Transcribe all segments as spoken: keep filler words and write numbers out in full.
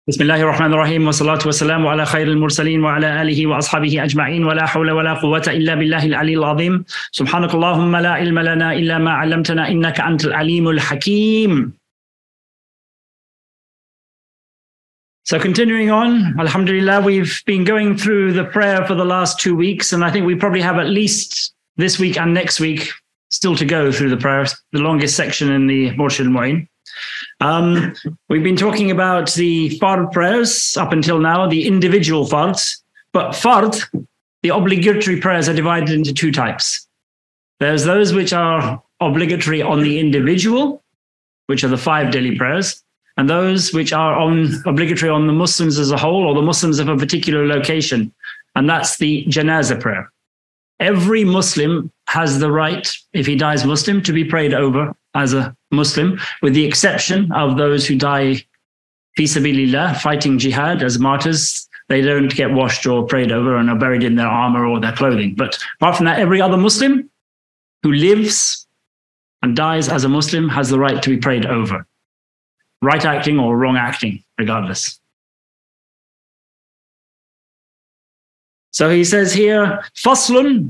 بسم الله الرحمن الرحيم والصلاة والسلام على خير المرسلين وعلى آله وأصحابه أجمعين ولا حول ولا قوة إلا بالله العلي العظيم سبحانك اللهم لا علم لنا إلا ما علمتنا إنك أنت العليم الحكيم. So continuing on, alhamdulillah, we've been going through the prayer for the last two weeks, and I think we probably have at least this week and next week still to go through the prayer, the longest section in the Murshid al-Mu'in. Um, we've been talking about the fard prayers up until now, the individual fards, but fard, the obligatory prayers, are divided into two types. There's those which are obligatory on the individual, which are the five daily prayers, and those which are on obligatory on the Muslims as a whole, or the Muslims of a particular location, and that's the janazah prayer. Every Muslim has the right, if he dies Muslim, to be prayed over as a Muslim, with the exception of those who die fi sabilillah, fighting jihad as martyrs. They don't get washed or prayed over and are buried in their armor or their clothing. But apart from that, every other Muslim who lives and dies as a Muslim has the right to be prayed over. Right acting or wrong acting, regardless. So he says here, Faslun,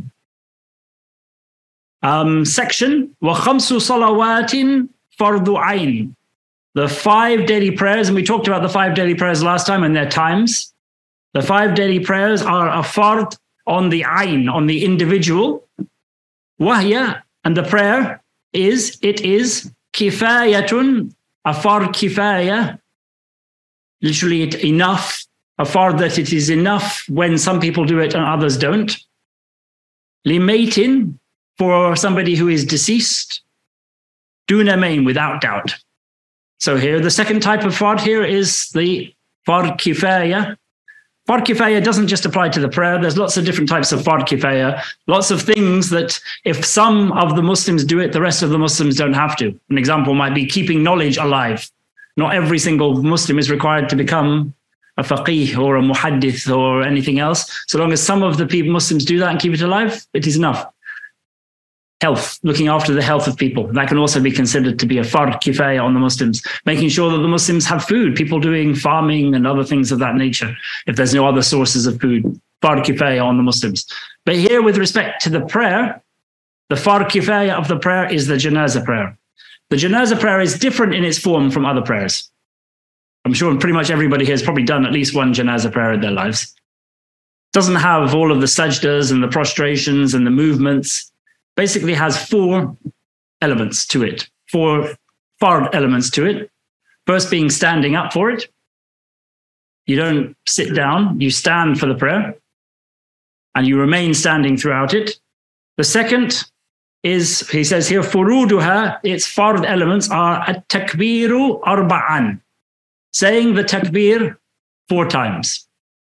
um, section, وَخَمْسُ صَلَوَاتٍ فَرْضُ عَيْنٍ. The five daily prayers, and we talked about the five daily prayers last time and their times. The five daily prayers are a fard on the ayn, on the individual. وَهِيَ, and the prayer is, it is, kifayatun, a fard kifaya, literally it enough, a fard that it is enough when some people do it and others don't. Limaytin, for somebody who is deceased. Duna main, without doubt. So here, the second type of fard here is the fard kifaya. Fard kifaya doesn't just apply to the prayer. There's lots of different types of fard kifaya. Lots of things that if some of the Muslims do it, the rest of the Muslims don't have to. An example might be keeping knowledge alive. Not every single Muslim is required to become a faqih or a muhaddith or anything else. So long as some of the people, Muslims do that and keep it alive, it is enough. Health, looking after the health of people. That can also be considered to be a fard kifaya on the Muslims. Making sure that the Muslims have food, people doing farming and other things of that nature, if there's no other sources of food. Fard kifaya on the Muslims. But here, with respect to the prayer, the fard kifaya of the prayer is the janazah prayer. The janazah prayer is different in its form from other prayers. I'm sure pretty much everybody here has probably done at least one janazah prayer in their lives. Doesn't have all of the sajdas and the prostrations and the movements. Basically has four elements to it, four fard elements to it. First being standing up for it. You don't sit down, you stand for the prayer, and you remain standing throughout it. The second is, he says here, furuduha, its fard elements are at-takbiru arba'an, saying the takbir four times.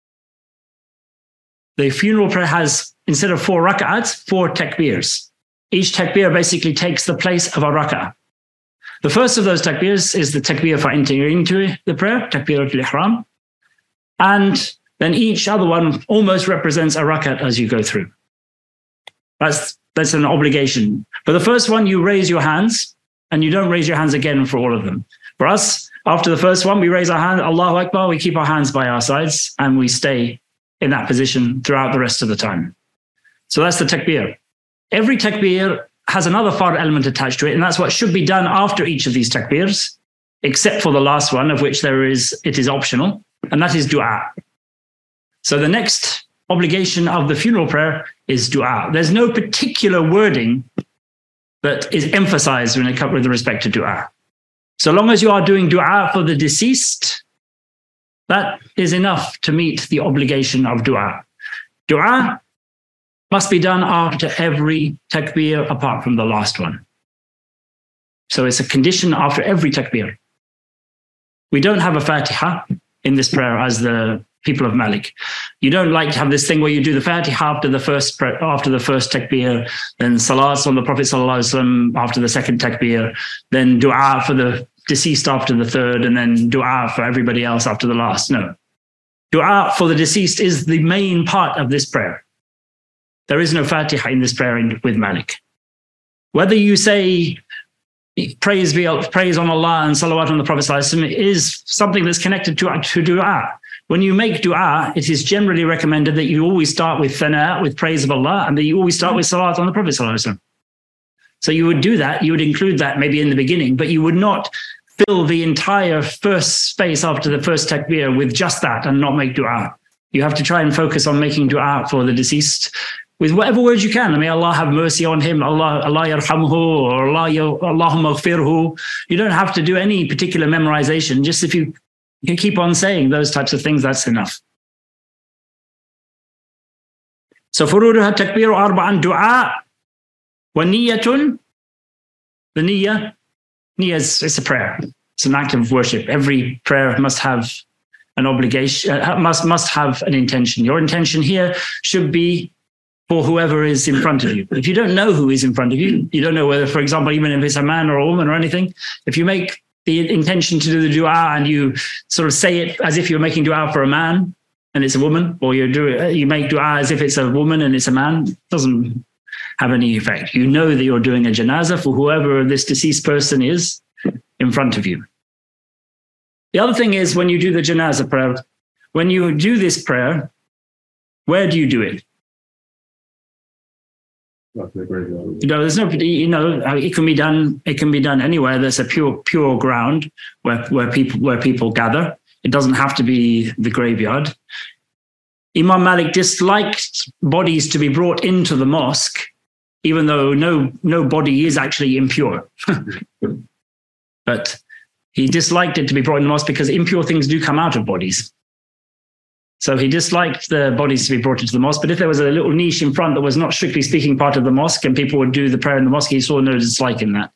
The funeral prayer has, instead of four rak'ats, four takbirs. Each takbir basically takes the place of a rak'ah. The first of those takbirs is the takbir for entering into the prayer, takbiratul ihram. And then each other one almost represents a rak'at as you go through. That's, that's an obligation. For the first one, you raise your hands, and you don't raise your hands again for all of them. For us, after the first one, we raise our hand, Allahu Akbar, we keep our hands by our sides, and we stay in that position throughout the rest of the time. So that's the takbir. Every takbir has another fard element attached to it, and that's what should be done after each of these takbirs, except for the last one, of which there is, it is optional, and that is dua. So the next obligation of the funeral prayer is dua. There's no particular wording that is emphasized when it comes with respect to dua. So long as you are doing dua for the deceased, that is enough to meet the obligation of dua. Dua must be done after every takbir apart from the last one. So it's a condition after every takbir. We don't have a Fatiha in this prayer as the people of Malik. You don't like to have this thing where you do the Fatiha after the first after the first takbir, then salats on the Prophet sallallahu alaihi wasallam after the second takbir, then dua for the deceased after the third, and then dua for everybody else after the last. No. Dua for the deceased is the main part of this prayer. There is no Fatiha in this prayer with Malik. Whether you say praise be praise on Allah and salawat on the Prophet is something that's connected to, to dua. When you make dua, it is generally recommended that you always start with thana, with praise of Allah, and that you always start with salawat on the Prophet. So you would do that, you would include that maybe in the beginning, but you would not fill the entire first space after the first takbir with just that and not make dua. You have to try and focus on making dua for the deceased with whatever words you can. I mean, Allah have mercy on him, Allah, Allah yarhamhu, or Allah, Allahumma ghfirhu. You don't have to do any particular memorization. Just if you, you keep on saying those types of things, that's enough. So furuduha takbiru arba'an du'a wa niyatun. The niyyah, niyyah is it's a prayer. It's an act of worship. Every prayer must have an obligation, uh, must must have an intention. Your intention here should be for whoever is in front of you. If you don't know who is in front of you, you don't know whether, for example, even if it's a man or a woman or anything, if you make the intention to do the dua and you sort of say it as if you're making dua for a man and it's a woman, or you do it, you make dua as if it's a woman and it's a man, it doesn't have any effect. You know that you're doing a janazah for whoever this deceased person is in front of you. The other thing is when you do the janazah prayer, when you do this prayer, where do you do it? You know, there's no, you know, it can be done. It can be done anywhere. There's a pure, pure ground where where people where people gather. It doesn't have to be the graveyard. Imam Malik disliked bodies to be brought into the mosque, even though no no body is actually impure. But he disliked it to be brought in the mosque because impure things do come out of bodies. So he disliked the bodies to be brought into the mosque. But if there was a little niche in front that was not strictly speaking part of the mosque and people would do the prayer in the mosque, he saw no dislike in that.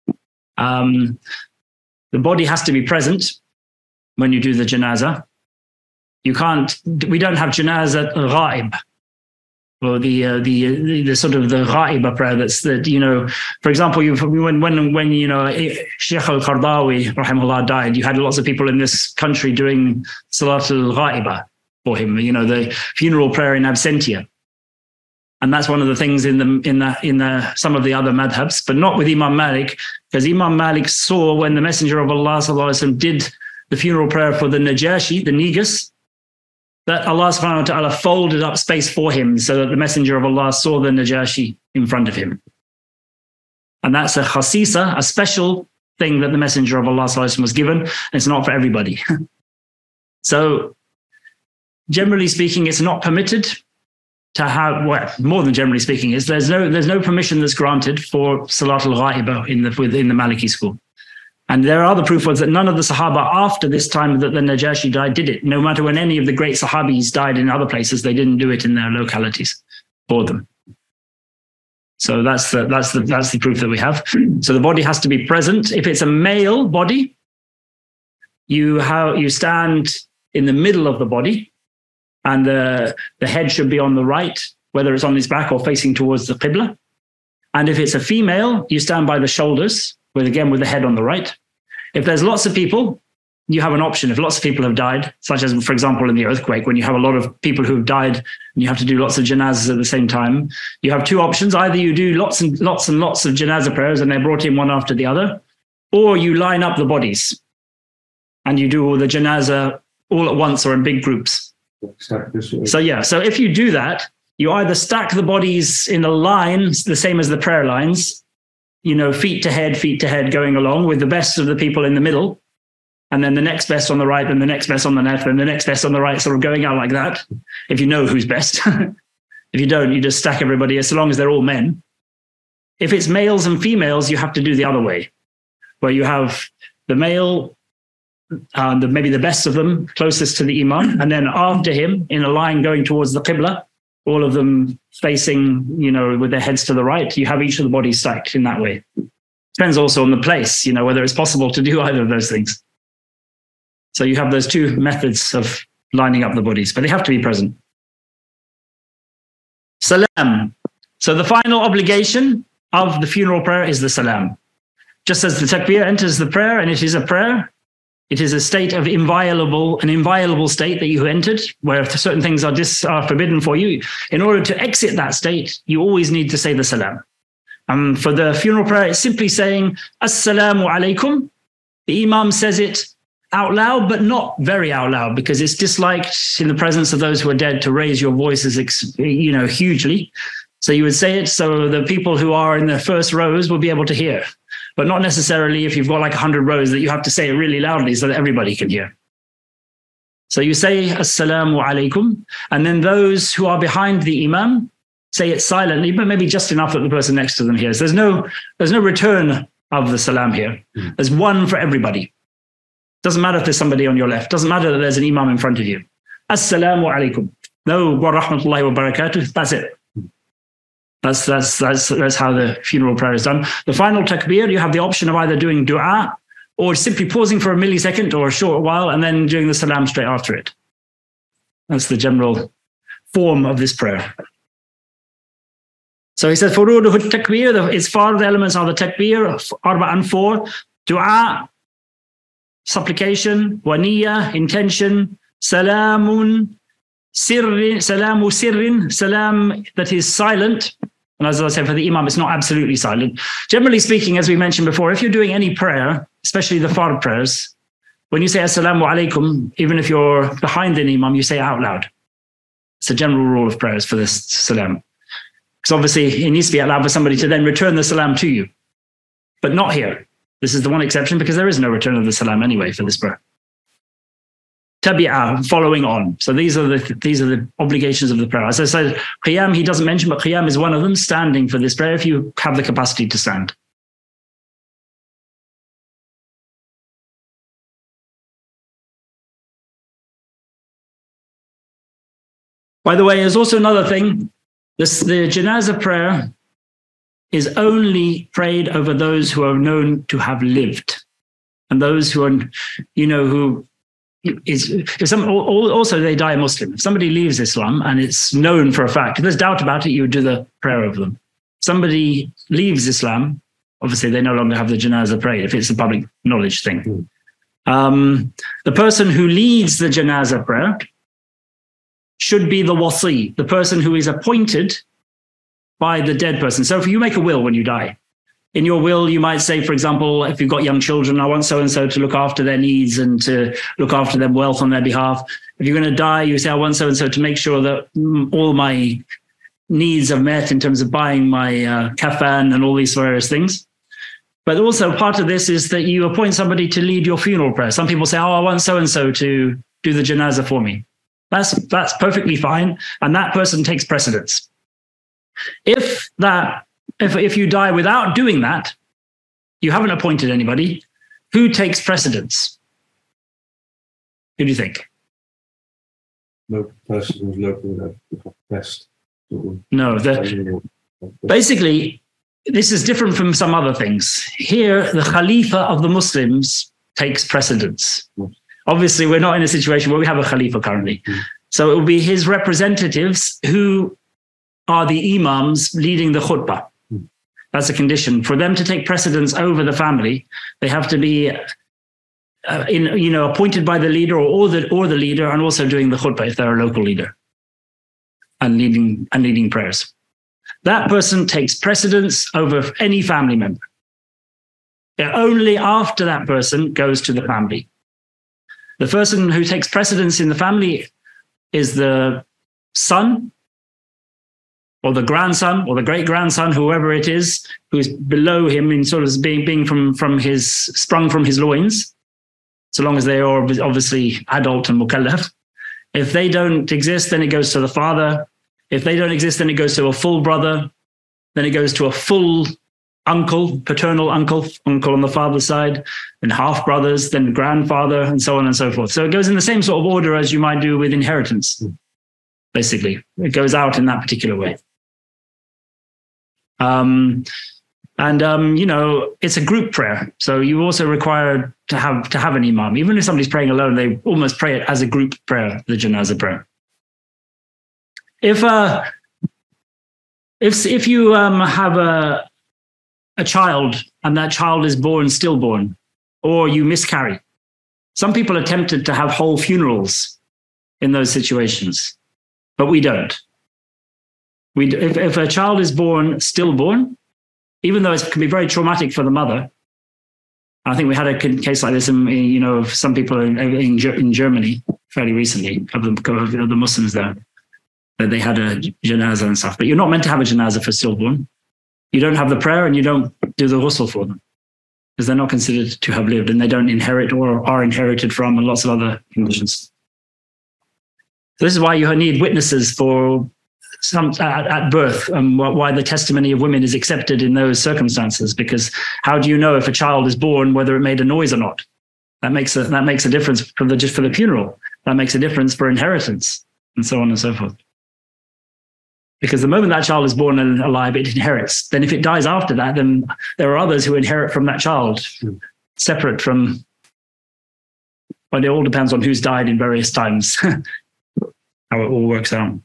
Um, the body has to be present when you do the janazah. You can't, we don't have janazah ghaib, or the, uh, the, the, the sort of the ghaib prayer that's that, you know, for example, you when, when, when, you know, Sheikh al-Qardawi, rahimahullah, died, you had lots of people in this country doing Salat al-Ghaibah for him, you know, the funeral prayer in absentia. And that's one of the things in the in the in the some of the other madhabs, but not with Imam Malik, because Imam Malik saw when the Messenger of Allah sallallahu alaihi wasallam did the funeral prayer for the Najashi, the Negus, that Allah subhanahu wa ta'ala folded up space for him so that the Messenger of Allah saw the Najashi in front of him. And that's a khasisa, a special thing that the Messenger of Allah sallallahu alaihi wasallam was given. And it's not for everybody. So generally speaking, it's not permitted to have, well, more than generally speaking, is there's no there's no permission that's granted for Salat al-Ghaibah in the within the Maliki school. And there are other proof ones that none of the Sahaba after this time that the Najashi died did it. No matter when any of the great Sahabis died in other places, they didn't do it in their localities for them. So that's the that's the that's the proof that we have. So the body has to be present. If it's a male body, you have you stand in the middle of the body. And the, the head should be on the right, whether it's on his back or facing towards the Qibla. And if it's a female, you stand by the shoulders, with again, with the head on the right. If there's lots of people, you have an option. If lots of people have died, such as, for example, in the earthquake, when you have a lot of people who've died and you have to do lots of janazahs at the same time, you have two options. Either you do lots and lots and lots of janazah prayers and they're brought in one after the other, or you line up the bodies and you do all the janazah all at once or in big groups. So yeah, so if you do that, you either stack the bodies in a line, the same as the prayer lines, you know, feet to head, feet to head going along with the best of the people in the middle, and then the next best on the right, and the next best on the left, and the next best on the right, sort of going out like that, if you know who's best. If you don't, you just stack everybody, as long as they're all men. If it's males and females, you have to do the other way, where you have the male, Uh, the, maybe the best of them closest to the Imam, and then after him in a line going towards the Qibla, all of them facing, you know, with their heads to the right. You have each of the bodies stacked in that way. Depends also on the place, you know, whether it's possible to do either of those things. So you have those two methods of lining up the bodies, but they have to be present. Salam. So the final obligation of the funeral prayer is the salam. Just as the takbir enters the prayer, and it is a prayer, it is a state of inviolable, an inviolable state that you entered, where certain things are, dis, are forbidden for you. In order to exit that state, you always need to say the salam. Um, for the funeral prayer, it's simply saying, Assalamu alaikum. The Imam says it out loud, but not very out loud, because it's disliked in the presence of those who are dead to raise your voices, you know, hugely. So you would say it so the people who are in the first rows will be able to hear, but not necessarily if you've got like one hundred rows that you have to say it really loudly so that everybody can hear. So you say Assalamu alaikum, and then those who are behind the Imam say it silently, but maybe just enough that the person next to them hears. There's no, there's no return of the salam here. Mm. There's one for everybody. Doesn't matter if there's somebody on your left. Doesn't matter that there's an Imam in front of you. Assalamu alaikum. No, wa rahmatullahi wa barakatuh. That's it. That's, that's, that's, that's how the funeral prayer is done. The final takbir, you have the option of either doing dua or simply pausing for a millisecond or a short while and then doing the salam straight after it. That's the general form of this prayer. So he says, furuduhu takbir, its fard elements are the takbir, arba and four, dua, supplication, wa niyya, intention, salamun, sirrin, salamu sirrin, salam that is silent. And as I said, for the Imam, it's not absolutely silent. Generally speaking, as we mentioned before, if you're doing any prayer, especially the fard prayers, when you say assalamu alaikum, even if you're behind an Imam, you say it out loud. It's a general rule of prayers for this salam. Because obviously it needs to be out loud for somebody to then return the salam to you. But not here. This is the one exception because there is no return of the salam anyway for this prayer. Tabi'ah, following on. So these are the these are the obligations of the prayer. As I said, qiyam he doesn't mention, but qiyam is one of them, standing for this prayer if you have the capacity to stand. By the way, there's also another thing. This, the janazah prayer is only prayed over those who are known to have lived. And those who are, you know, who is, if some, also they die Muslim. If somebody leaves Islam and it's known for a fact, if there's doubt about it, you would do the prayer over them. Somebody leaves Islam, obviously they no longer have the janazah prayed if it's a public knowledge thing. Mm. Um, the person who leads the janazah prayer should be the wasi, the person who is appointed by the dead person. So if you make a will when you die, in your will, you might say, for example, if you've got young children, I want so-and-so to look after their needs and to look after their wealth on their behalf. If you're going to die, you say, I want so-and-so to make sure that all my needs are met in terms of buying my uh, kafan and all these various things. But also part of this is that you appoint somebody to lead your funeral prayer. Some people say, oh, I want so-and-so to do the janazah for me. That's, that's perfectly fine. And that person takes precedence. If that, if, if you die without doing that, you haven't appointed anybody, who takes precedence? Who do you think? No person who's local best. No, the, basically, this is different from some other things. Here, the Khalifa of the Muslims takes precedence. Yes. Obviously, we're not in a situation where we have a Khalifa currently. Mm. So it will be his representatives who are the imams leading the khutbah. Mm. That's a condition. For them to take precedence over the family, they have to be uh, in, you know, appointed by the leader or, or, the, or the leader and also doing the khutbah if they're a local leader and leading, and leading prayers. That person takes precedence over any family member. Only after that person goes to the family. The person who takes precedence in the family is the son or the grandson or the great-grandson, whoever it is, who is below him in sort of being, being from, from his, sprung from his loins, so long as they are obviously adult and mukallaf. If they don't exist, then it goes to the father. If they don't exist, then it goes to a full brother. Then it goes to a full uncle, paternal uncle, uncle on the father's side, then half brothers, then grandfather, and so on and so forth. So it goes in the same sort of order as you might do with inheritance, basically. It goes out in that particular way. Um, and, um, you know, it's a group prayer. So you also require to have to have an imam. Even if somebody's praying alone, they almost pray it as a group prayer, the janazah prayer. If, uh, if, if you um, have a, a child and that child is born stillborn, or you miscarry. Some people are tempted to have whole funerals in those situations, but we don't. We, if, if a child is born stillborn, even though it can be very traumatic for the mother. I think we had a case like this, in, you know, of some people in, in, in Germany fairly recently, of the, of the Muslims there, that they had a janazah and stuff. But you're not meant to have a janazah for stillborn. You don't have the prayer and you don't do the ghusl for them, because they're not considered to have lived, and they don't inherit or are inherited from, and lots of other conditions. So this is why you need witnesses for some at, at birth, and why the testimony of women is accepted in those circumstances. Because how do you know if a child is born whether it made a noise or not? That makes a that makes a difference for the just for the funeral. That makes a difference for inheritance, and so on and so forth. Because the moment that child is born and alive, it inherits. Then if it dies after that, then there are others who inherit from that child, separate from. But it all depends on who's died in various times, how it all works out.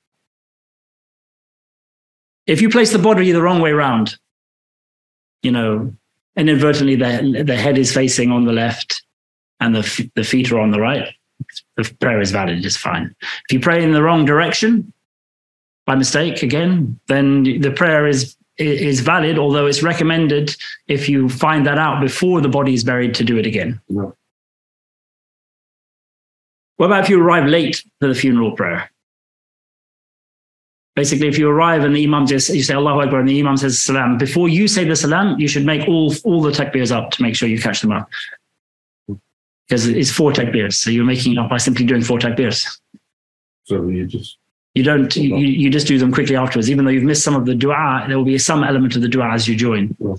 If you place the body the wrong way around, you know, inadvertently the, the head is facing on the left and the, the feet are on the right, the prayer is valid, it's fine. If you pray in the wrong direction, by mistake again, then the prayer is is valid, although it's recommended, if you find that out before the body is buried, to do it again. No. What about if you arrive late for the funeral prayer? Basically, if you arrive and the imam just, you say Allahu Akbar and the imam says salam, before you say the salam, you should make all, all the takbirs up to make sure you catch them up. Because it's four takbirs, so you're making it up by simply doing four takbirs. So you just... You don't, you, you just do them quickly afterwards. Even though you've missed some of the dua, there will be some element of the dua as you join. Yeah.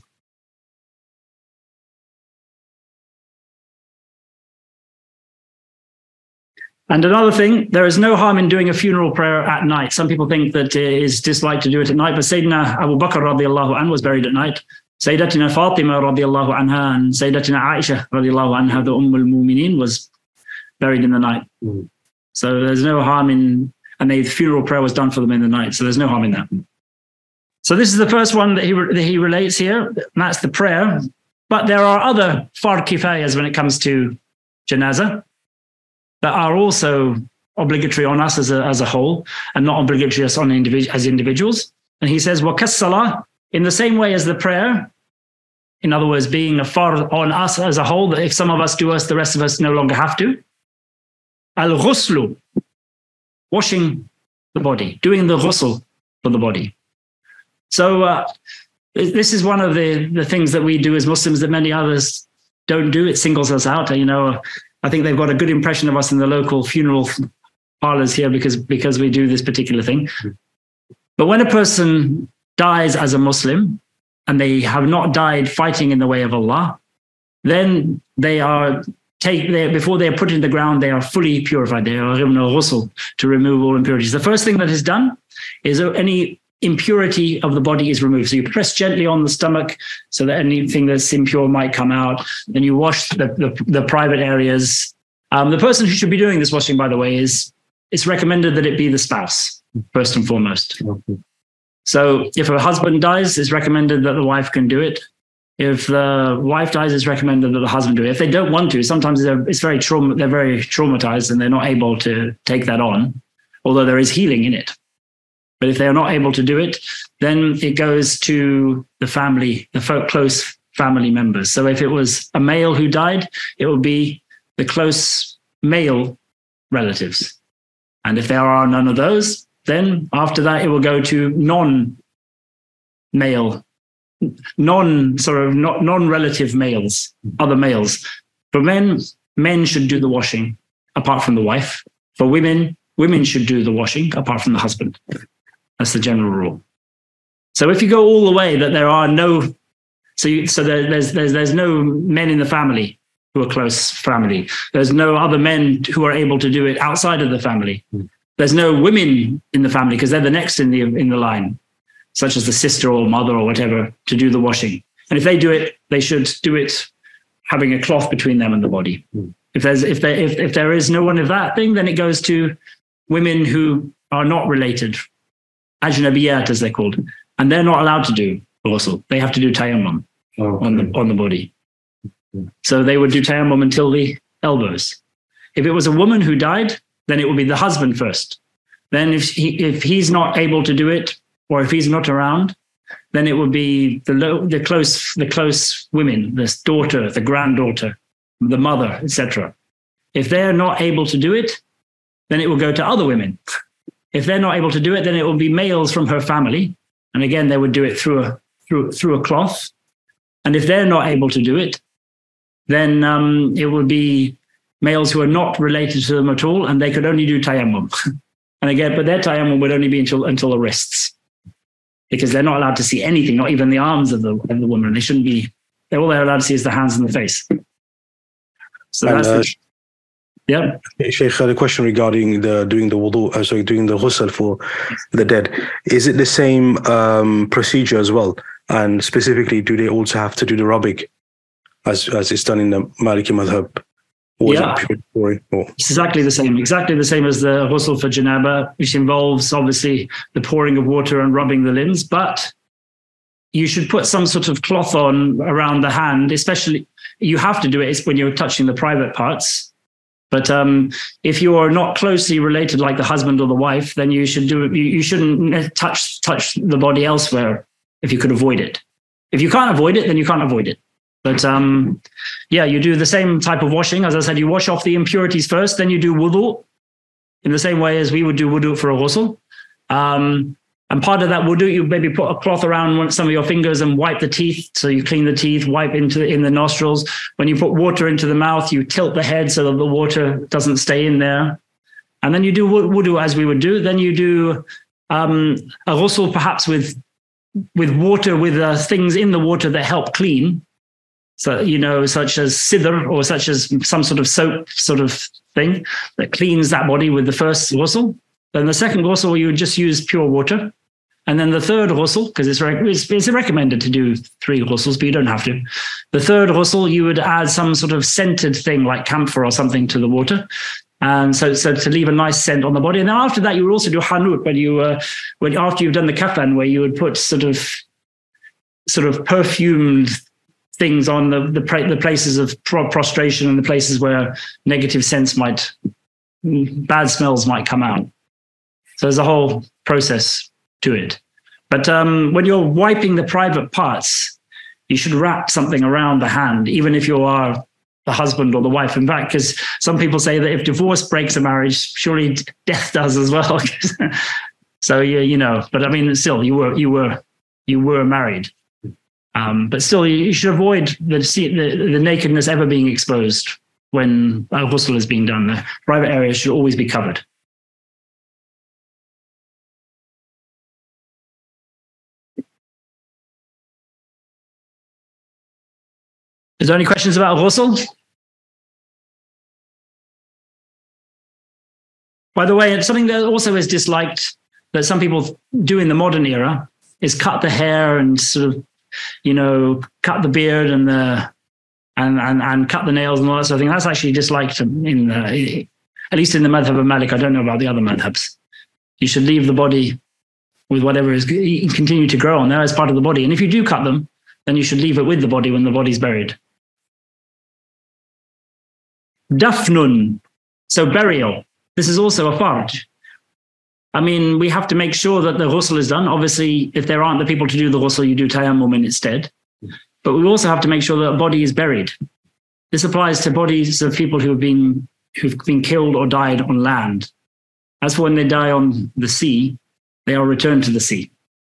And another thing, there is no harm in doing a funeral prayer at night. Some people think that it is disliked to do it at night, but Sayyidina Abu Bakr radiallahu anhu was buried at night. Sayyidatina Fatima radiallahu anha and Sayyidatina Aisha radiallahu anha, the Umm al-Mu'mineen, was buried in the night. Mm. So there's no harm in, and the funeral prayer was done for them in the night, so there's no harm in that. So this is the first one that he, that he relates here, and that's the prayer. But there are other fard kifayas when it comes to janazah that are also obligatory on us as a, as a whole, and not obligatory as, on individ- as individuals. And he says, وَكَالصَّلَاةِ, in the same way as the prayer, in other words, being a fard on us as a whole, that if some of us do us, the rest of us no longer have to. Al-ghuslu, washing the body, doing the ghusl for the body. So uh, this is one of the, the things that we do as Muslims that many others don't do. It singles us out. You know, I think they've got a good impression of us in the local funeral parlors here because, because we do this particular thing. But when a person dies as a Muslim and they have not died fighting in the way of Allah, then they are take they before they are put in the ground, they are fully purified. They are given a ghusl to remove all impurities. The first thing that is done is any impurity of the body is removed. So you press gently on the stomach so that anything that's impure might come out. Then you wash the, the, the private areas. Um, the person who should be doing this washing, by the way, is it's recommended that it be the spouse, first and foremost. Okay. So if a husband dies, it's recommended that the wife can do it. If the wife dies, it's recommended that the husband do it. If they don't want to, sometimes it's very trauma, they're very traumatized and they're not able to take that on, although there is healing in it. But if they are not able to do it, then it goes to the family, the folk, close family members. So if it was a male who died, it would be the close male relatives. And if there are none of those, then after that, it will go to non-male, non sort of not non-relative males, other males. For men, men should do the washing apart from the wife. For women, women should do the washing apart from the husband. That's the general rule. So if you go all the way that there are no, so you, so there, there's there's there's no men in the family who are close family. There's no other men who are able to do it outside of the family. Mm. There's no women in the family because they're the next in the in the line, such as the sister or mother or whatever, to do the washing. And if they do it, they should do it having a cloth between them and the body. Mm. If there's if there if, if there is no one of that thing, then it goes to women who are not related, ajnabiyat as they're called, and they're not allowed to do ghusl. They have to do tayammum oh, on the on the body. Okay. So they would do tayammum until the elbows. If it was a woman who died, then it would be the husband first. Then if he if he's not able to do it, or if he's not around, then it would be the lo- the close the close women, the daughter, the granddaughter, the mother, et cetera. If they're not able to do it, then it will go to other women. If they're not able to do it, then it will be males from her family, and again they would do it through a through through a cloth. And if they're not able to do it, then um, it would be males who are not related to them at all, and they could only do tayammum. And again, but their tayammum would only be until until the wrists, because they're not allowed to see anything, not even the arms of the of the woman. They shouldn't be. They're all they're allowed to see is the hands and the face. So and, that's uh, the, yeah. Sheikh, the question regarding the doing the wudu, uh, sorry, doing the ghusl for the dead, is it the same um, procedure as well? And specifically, do they also have to do the rubbing as as it's done in the Maliki madhab? Or Yeah, is it pure, or? it's exactly the same. Exactly the same as the ghusl for janaba, which involves obviously the pouring of water and rubbing the limbs. But you should put some sort of cloth on around the hand, especially you have to do it when you're touching the private parts. But um, if you are not closely related, like the husband or the wife, then you should do it. You, you shouldn't touch touch the body elsewhere if you could avoid it. If you can't avoid it, then you can't avoid it. But um, yeah, you do the same type of washing. As I said, you wash off the impurities first, then you do wudu in the same way as we would do wudu for a ghusl. Um, and part of that wudu, you maybe put a cloth around some of your fingers and wipe the teeth. So you clean the teeth, wipe into in the nostrils. When you put water into the mouth, you tilt the head so that the water doesn't stay in there. And then you do wudu as we would do. Then you do um, a ghusl perhaps with with water, with uh, things in the water that help clean. So, you know, such as sidr or such as some sort of soap sort of thing that cleans that body with the first ghusl. Then the second ghusl, you would just use pure water. And then the third ghusl, because it's, it's, it's recommended to do three ghusls, but you don't have to. The third ghusl, you would add some sort of scented thing like camphor or something to the water. And so, so to leave a nice scent on the body. And then after that, you would also do hanut, when you, uh, when after you've done the kafan, where you would put sort of, sort of perfumed things on the the, the places of prostration and the places where negative sense might, bad smells might come out. So there's a whole process to it. But um, when you're wiping the private parts, you should wrap something around the hand, even if you are the husband or the wife. In fact, because some people say that if divorce breaks a marriage, surely death does as well. So you you know, but I mean, still, you were you were you were married. Um, but still, you should avoid the, the the nakedness ever being exposed when a ghusl is being done. The private areas should always be covered. Is there any questions about ghusl? By the way, it's something that also is disliked, that some people do in the modern era, is cut the hair and sort of, you know, cut the beard and the and and and cut the nails and all that sort of thing. That's actually disliked in the, at least in the madhab of Malik. I don't know about the other madhabs. You should leave the body with whatever is continue to grow on there as part of the body. And if you do cut them, then you should leave it with the body when the body's buried. Dafnun, so burial. This is also a farj. I mean, we have to make sure that the ghusl is done. Obviously, if there aren't the people to do the ghusl, you do tayammum instead. But we also have to make sure that a body is buried. This applies to bodies of people who have been who've been killed or died on land. As for when they die on the sea, they are returned to the sea.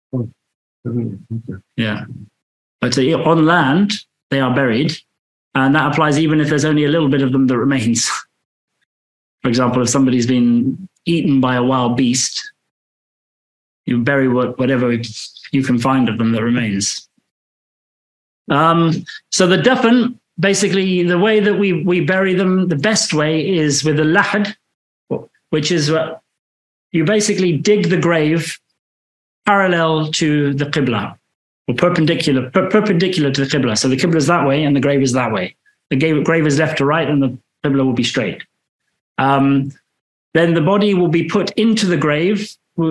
Yeah. But uh, on land, they are buried. And that applies even if there's only a little bit of them that remains. For example, if somebody's been eaten by a wild beast, you bury what, whatever you can find of them that remains. Um, so the dafn, basically the way that we, we bury them, the best way is with a lahad, which is uh, you basically dig the grave parallel to the qibla, or perpendicular, per- perpendicular to the qibla. So the qibla is that way and the grave is that way. The grave is left to right and the qibla will be straight. Um, then the body will be put into the grave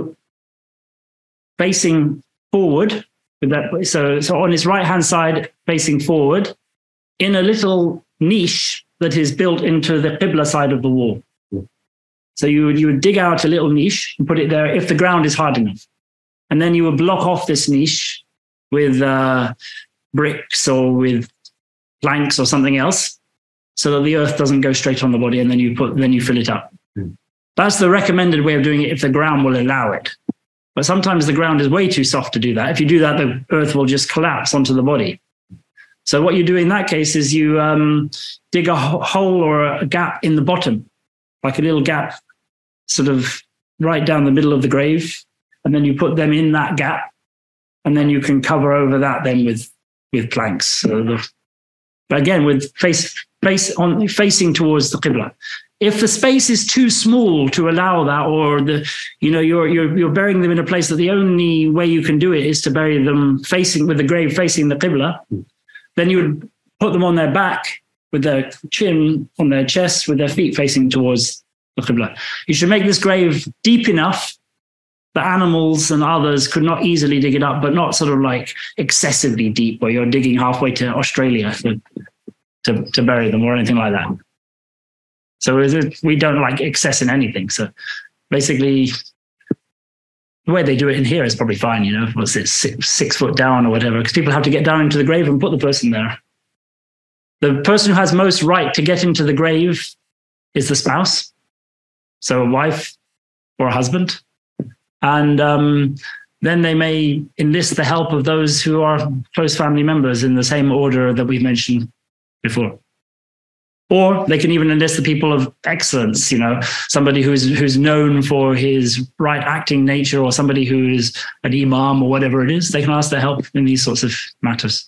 facing forward. With that, so, so on its right-hand side, facing forward, in a little niche that is built into the qibla side of the wall. So you would, you would dig out a little niche and put it there if the ground is hard enough. And then you would block off this niche with uh, bricks or with planks or something else, so that the earth doesn't go straight on the body, and then you put then you fill it up. Mm. That's the recommended way of doing it if the ground will allow it. But sometimes the ground is way too soft to do that. If you do that, the earth will just collapse onto the body. So what you do in that case is you um, dig a hole or a gap in the bottom, like a little gap, sort of right down the middle of the grave, and then you put them in that gap, and then you can cover over that then with with planks. So the, but again, with face face on facing towards the Qibla. If the space is too small to allow that, or the you know you're you're you're burying them in a place that the only way you can do it is to bury them facing with the grave facing the Qibla, then you would put them on their back with their chin on their chest, with their feet facing towards the Qibla. You should make this grave deep enough that animals and others could not easily dig it up, but not sort of like excessively deep where you're digging halfway to Australia to to, to bury them or anything like that. So we don't like excess in anything. So basically, the way they do it in here is probably fine, you know, what's it, six, six foot down or whatever, because people have to get down into the grave and put the person there. The person who has most right to get into the grave is the spouse, so a wife or a husband. And um, then they may enlist the help of those who are close family members in the same order that we've mentioned before. Or they can even enlist the people of excellence, you know, somebody who's who's known for his right acting nature, or somebody who is an imam or whatever it is. They can ask their help in these sorts of matters.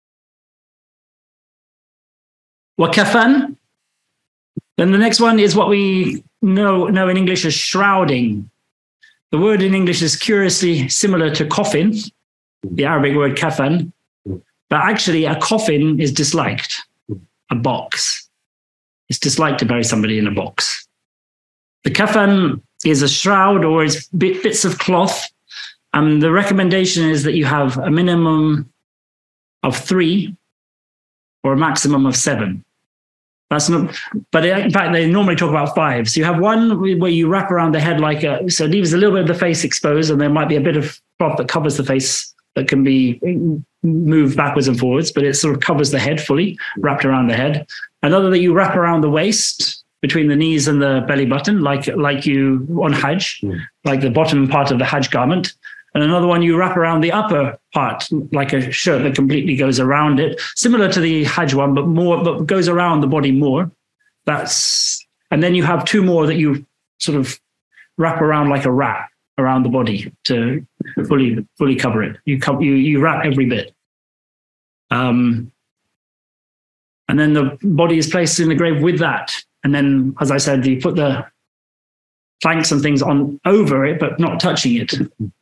Wa kafan. Then the next one is what we know, know in English as shrouding. The word in English is curiously similar to coffin, the Arabic word kafan, but actually a coffin is disliked, a box. It's disliked to bury somebody in a box. The kafan is a shroud, or it's bits of cloth. And the recommendation is that you have a minimum of three or a maximum of seven. That's not, but in fact, they normally talk about five. So you have one where you wrap around the head like a, so it leaves a little bit of the face exposed, and there might be a bit of cloth that covers the face that can be moved backwards and forwards, but it sort of covers the head fully, wrapped around the head. Another that you wrap around the waist, between the knees and the belly button, like, like you on Hajj, mm. like the bottom part of the Hajj garment. And another one you wrap around the upper part, like a shirt that completely goes around it, similar to the Hajj one, but more, but goes around the body more. That's, and then you have two more that you sort of wrap around like a wrap around the body to fully, fully cover it. You co- you you wrap every bit. Um, and then the body is placed in the grave with that. And then, as I said, you put the planks and things on over it, but not touching it.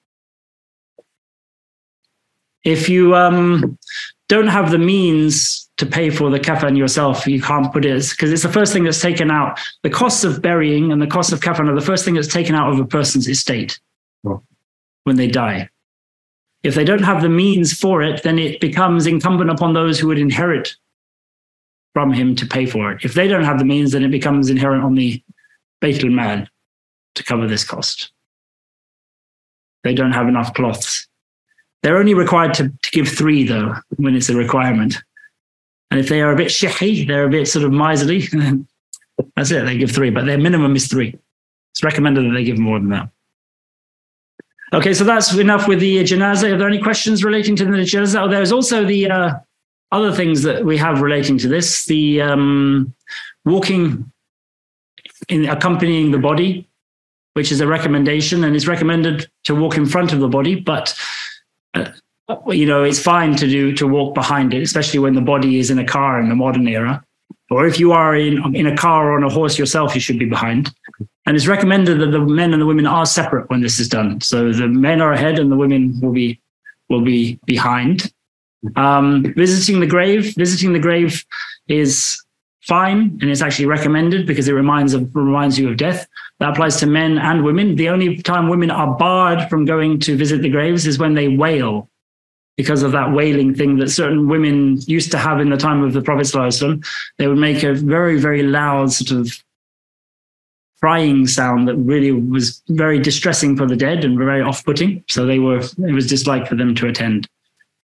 If you um, don't have the means to pay for the kafan yourself, you can't put it, because it's the first thing that's taken out. The costs of burying and the costs of kafan are the first thing that's taken out of a person's estate oh. when they die. If they don't have the means for it, then it becomes incumbent upon those who would inherit from him to pay for it. If they don't have the means, then it becomes inherent on the Beit al-Mal to cover this cost. They don't have enough cloths. They're only required to, to give three, though, when it's a requirement. And if they are a bit shehi, they're a bit sort of miserly, that's it, they give three, but their minimum is three. It's recommended that they give more than that. Okay, so that's enough with the janazah. Are there any questions relating to the janazah? Oh, there's also the uh, other things that we have relating to this, the um, walking in accompanying the body, which is a recommendation, and it's recommended to walk in front of the body, but uh, you know, it's fine to do to walk behind it, especially when the body is in a car in the modern era. Or if you are in, in a car or on a horse yourself, you should be behind. And it's recommended that the men and the women are separate when this is done. So the men are ahead and the women will be will be behind. Um, visiting the grave, visiting the grave is fine, and it's actually recommended because it reminds of reminds you of death. That applies to men and women. The only time women are barred from going to visit the graves is when they wail, because of that wailing thing that certain women used to have in the time of the Prophet ﷺ. They would make a very, very loud sort of crying sound that really was very distressing for the dead and very off-putting. So they were, it was disliked for them to attend.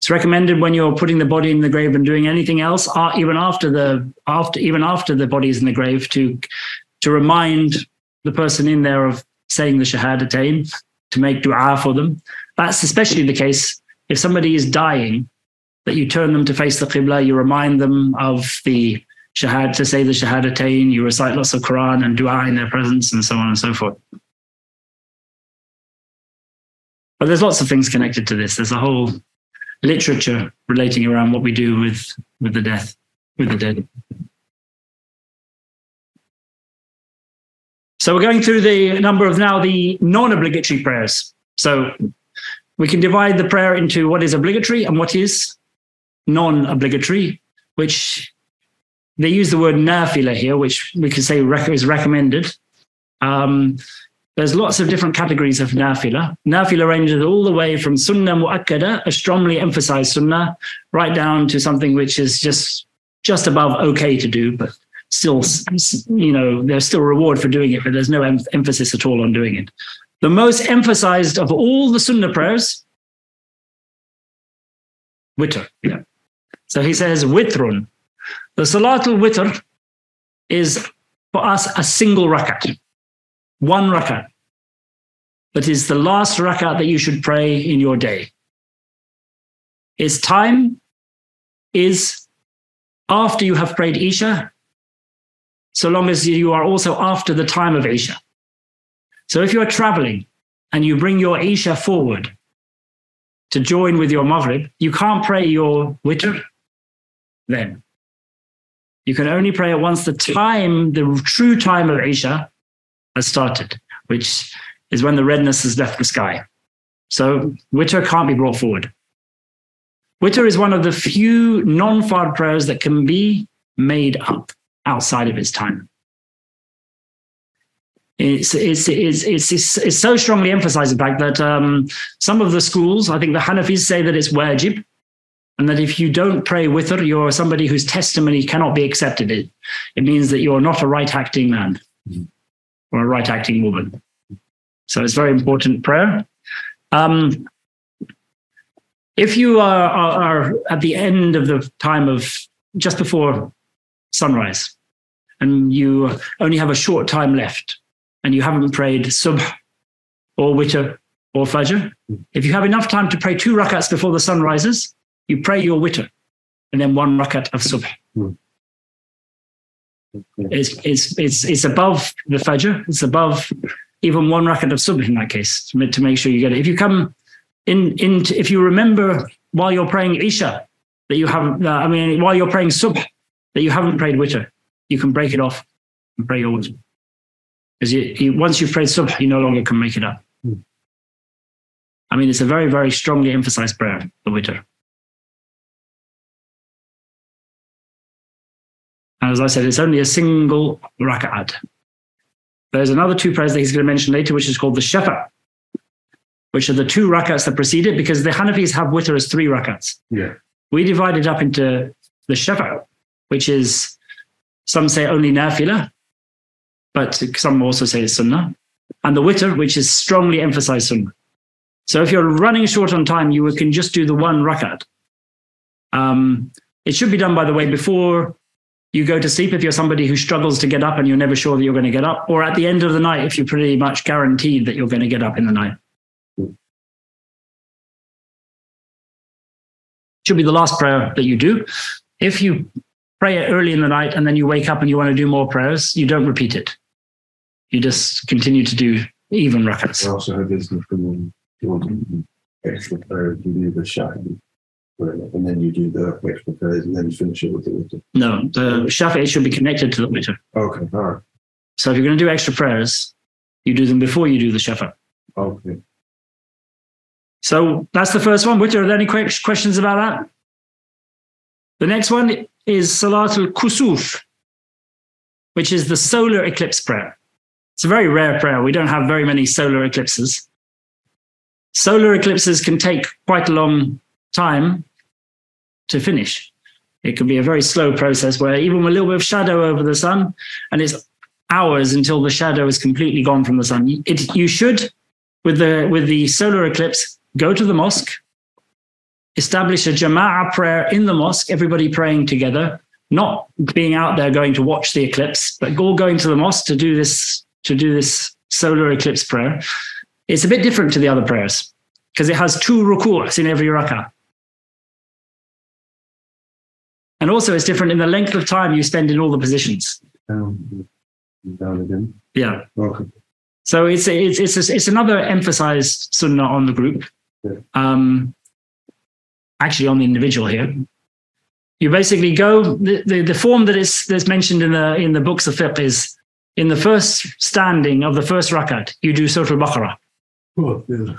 It's recommended when you're putting the body in the grave and doing anything else, uh, even after the after even after the body is in the grave, to to remind the person in there of saying the Shahadatain, to make dua for them. That's especially the case if somebody is dying, that you turn them to face the Qibla, you remind them of the Shahad, to say the Shahadatain, you recite lots of Quran and dua in their presence, and so on and so forth. But there's lots of things connected to this. There's a whole literature relating around what we do with, with the death, with the dead. So we're going through the number of now the non-obligatory prayers. So we can divide the prayer into what is obligatory and what is non-obligatory, which they use the word nafila here, which we can say is recommended. Um, there's lots of different categories of nafila. Nafila ranges all the way from sunnah mu'akkada, a strongly emphasized sunnah, right down to something which is just, just above okay to do, but still, you know, there's still reward for doing it, but there's no em- emphasis at all on doing it. The most emphasized of all the sunnah prayers, witr. Yeah. So he says witrun. The Salatul Witr is for us a single rakat, one rakat. That is the last rakat that you should pray in your day. Its time is after you have prayed Isha, so long as you are also after the time of Isha. So if you are traveling and you bring your Isha forward to join with your Maghrib, you can't pray your Witr then. You can only pray it once the time, the true time of Isha has started, which is when the redness has left the sky. So Witr can't be brought forward. Witr is one of the few non-fard prayers that can be made up outside of its time. It's, it's, it's, it's, it's, it's so strongly emphasized, in fact, that um, some of the schools, I think the Hanafis, say that it's wajib, and that if you don't pray witr, you're somebody whose testimony cannot be accepted. It, it means that you're not a right-acting man or a right-acting woman. So it's a very important prayer. Um, if you are, are, are at the end of the time of, just before sunrise, and you only have a short time left, and you haven't prayed subh or witr or fajr, if you have enough time to pray two rakats before the sun rises, you pray your witr and then one rakat of subh. Mm. It's, it's, it's, it's above the fajr, it's above even one rakat of subh in that case, to make, to make sure you get it. If you come in, in, if you remember while you're praying Isha that you haven't, uh, I mean, while you're praying subh that you haven't prayed witr, you can break it off and pray your witr. Because you, you, once you've prayed subh, you no longer can make it up. Mm. I mean, it's a very, very strongly emphasized prayer, the witr. And as I said, it's only a single raka'at. There's another two prayers that he's going to mention later, which is called the shafa, which are the two rakats that precede it, because the Hanafis have witr as three rakats. Yeah. We divide it up into the shafa, which is, some say only nafila, but some also say it's sunnah, and the witr, which is strongly emphasized sunnah. So if you're running short on time, you can just do the one rakat. Um, it should be done, by the way, before you go to sleep if you're somebody who struggles to get up and you're never sure that you're going to get up, or at the end of the night if you're pretty much guaranteed that you're going to get up in the night. Should be the last prayer that you do. If you pray it early in the night and then you wake up and you want to do more prayers, you don't repeat it. You just continue to do even rakats. I also heard this from you want to do extra prayers, you do the shafi, and then you do the extra prayers, and then you finish it with the witr. No, the shafi should be connected to the witr. Okay, all right. So if you're going to do extra prayers, you do them before you do the shafa. Okay. So that's the first one. Witr, are there any questions about that? The next one is Salatul Kusuf, which is the solar eclipse prayer. It's a very rare prayer. We don't have very many solar eclipses. Solar eclipses can take quite a long time to finish. It can be a very slow process where even with a little bit of shadow over the sun, and it's hours until the shadow is completely gone from the sun. It, you should, with the, with the solar eclipse, go to the mosque. establish a jama'ah prayer in the mosque, everybody praying together, not being out there going to watch the eclipse, but all going to the mosque to do this, to do this solar eclipse prayer. It's a bit different to the other prayers because it has two ruku's in every rak'ah. And also it's different in the length of time you spend in all the positions. Down, down again. Yeah. Okay. So it's it's it's it's another emphasized sunnah on the group. Yeah. Um, actually on the individual here. You basically go the, the, the form that is that's mentioned in the in the books of fiqh is in the first standing of the first rakat, you do Surah Al-Baqarah. Oh, yeah.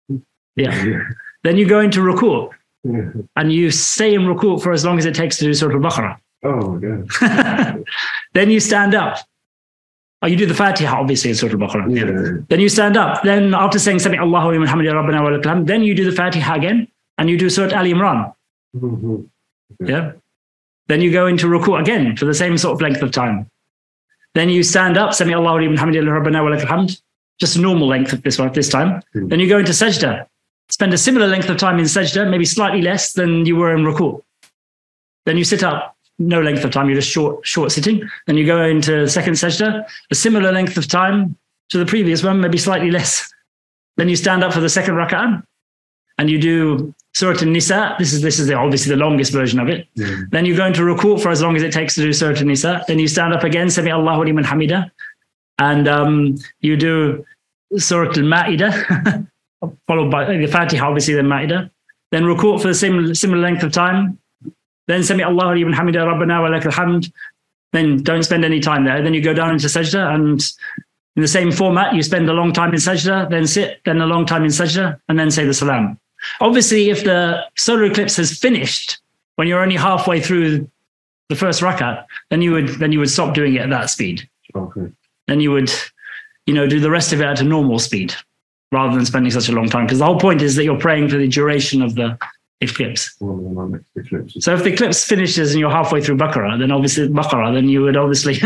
Yeah. Yeah. Then you go into ruku' Yeah. and you stay in ruku' for as long as it takes to do Surah Al-Baqarah. Oh my God. Then you stand up. Oh, you do the Fatiha, obviously, in Surah Al-Baqarah. Yeah. Then you stand up. Then after saying Sami Allahu liman hamida rabbana wa lakal hamd, then you do the Fatiha again and you do Surah Al Imran. Mm-hmm. Yeah. Then you go into ruku' again for the same sort of length of time. Then you stand up, Sami Allahu liman hamida rabbana wa lakal hamd, just a normal length of this one this time. Mm. Then you go into sajda. Spend a similar length of time in sajda, maybe slightly less than you were in ruku'. Then you sit up. No length of time, you're just short, short sitting. Then you go into second sajda, a similar length of time to the previous one, maybe slightly less. Then you stand up for the second rak'ah and you do Surah An-Nisa. This is this is the, obviously the longest version of it. Yeah. Then you go into ruku' for as long as it takes to do Surah An-Nisa. Then you stand up again, Sami Allahu liman hamida, and um, you do Surah Al-Ma'idah, followed by the Fatiha, obviously the Ma'idah. Then ruku' for the same similar length of time. Then Sami Allahu liman hamida rabbana wa lakal hamd. Then don't spend any time there. Then you go down into sajda, and in the same format, you spend a long time in sajda, then sit, then a long time in sajda, and then say the salam. Obviously, if the solar eclipse has finished when you're only halfway through the first rakat, then you would then you would stop doing it at that speed. Okay. Then you would, you know, do the rest of it at a normal speed rather than spending such a long time. Because the whole point is that you're praying for the duration of the eclipse. One of my next eclipses. So if the eclipse finishes and you're halfway through Baqarah, then obviously Baqarah, then you would obviously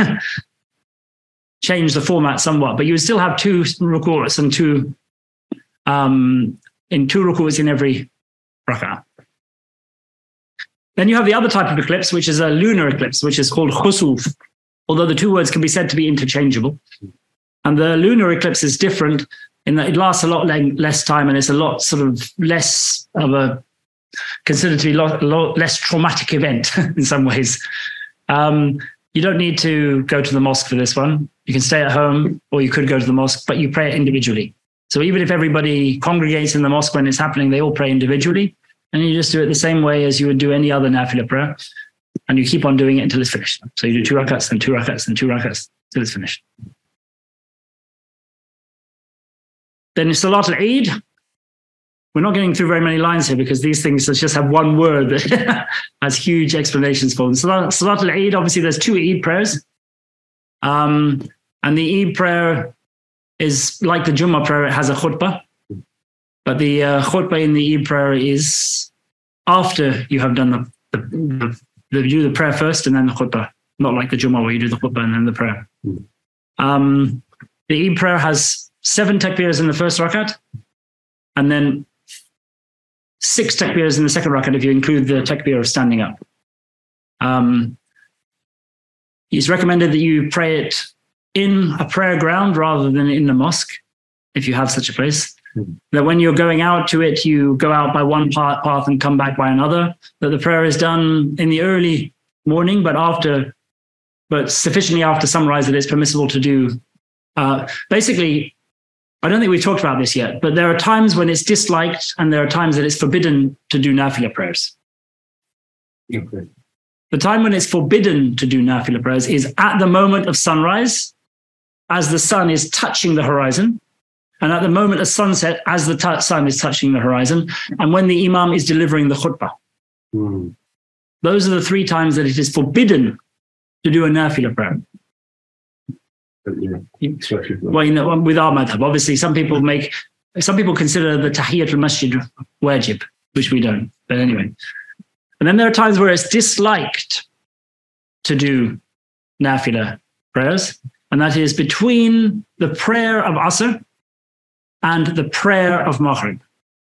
change the format somewhat, but you would still have two ruku's and two um, in two ruku's in every rak'ah. Then you have the other type of eclipse, which is a lunar eclipse, which is called khusuf, although the two words can be said to be interchangeable. And the lunar eclipse is different in that it lasts a lot le- less time and it's a lot sort of less of a considered to be a lot, lot less traumatic event in some ways. Um, you don't need to go to the mosque for this one. You can stay at home or you could go to the mosque, but you pray it individually. So even if everybody congregates in the mosque when it's happening, they all pray individually. And you just do it the same way as you would do any other nafilah prayer. And you keep on doing it until it's finished. So you do two rakats, then two rakats, then two rakats till it's finished. Then Salat al-Eid. We're not getting through very many lines here because these things just have one word that has huge explanations for them. Salat, Salat al-Eid, obviously there's two Eid prayers. Um, and the Eid prayer is like the Jummah prayer, it has a khutbah. But the uh, khutbah in the Eid prayer is after you have done the, the, the, the, you do the prayer first and then the khutbah. Not like the Jummah where you do the khutbah and then the prayer. Mm. Um, the Eid prayer has seven takbirs in the first rakat and then six takbirs in the second rakat if you include the takbir of standing up. Um, it's recommended that you pray it in a prayer ground rather than in the mosque, if you have such a place. Mm. That when you're going out to it, you go out by one path, path and come back by another. That the prayer is done in the early morning, but after, but sufficiently after sunrise that it's permissible to do. Uh, basically, I don't think we've talked about this yet, but there are times when it's disliked and there are times that it's forbidden to do nafilah prayers. Okay. The time when it's forbidden to do nafilah prayers is at the moment of sunrise, as the sun is touching the horizon, and at the moment of sunset, as the t- sun is touching the horizon, and when the imam is delivering the khutbah. Mm. Those are the three times that it is forbidden to do a nafilah prayer. But, yeah, especially for- Well, you know, with our madhab, obviously, some people make, some people consider the tahiyatul masjid wajib, which we don't. But anyway, and then there are times where it's disliked to do nafilah prayers, and that is between the prayer of Asr and the prayer of Maghrib.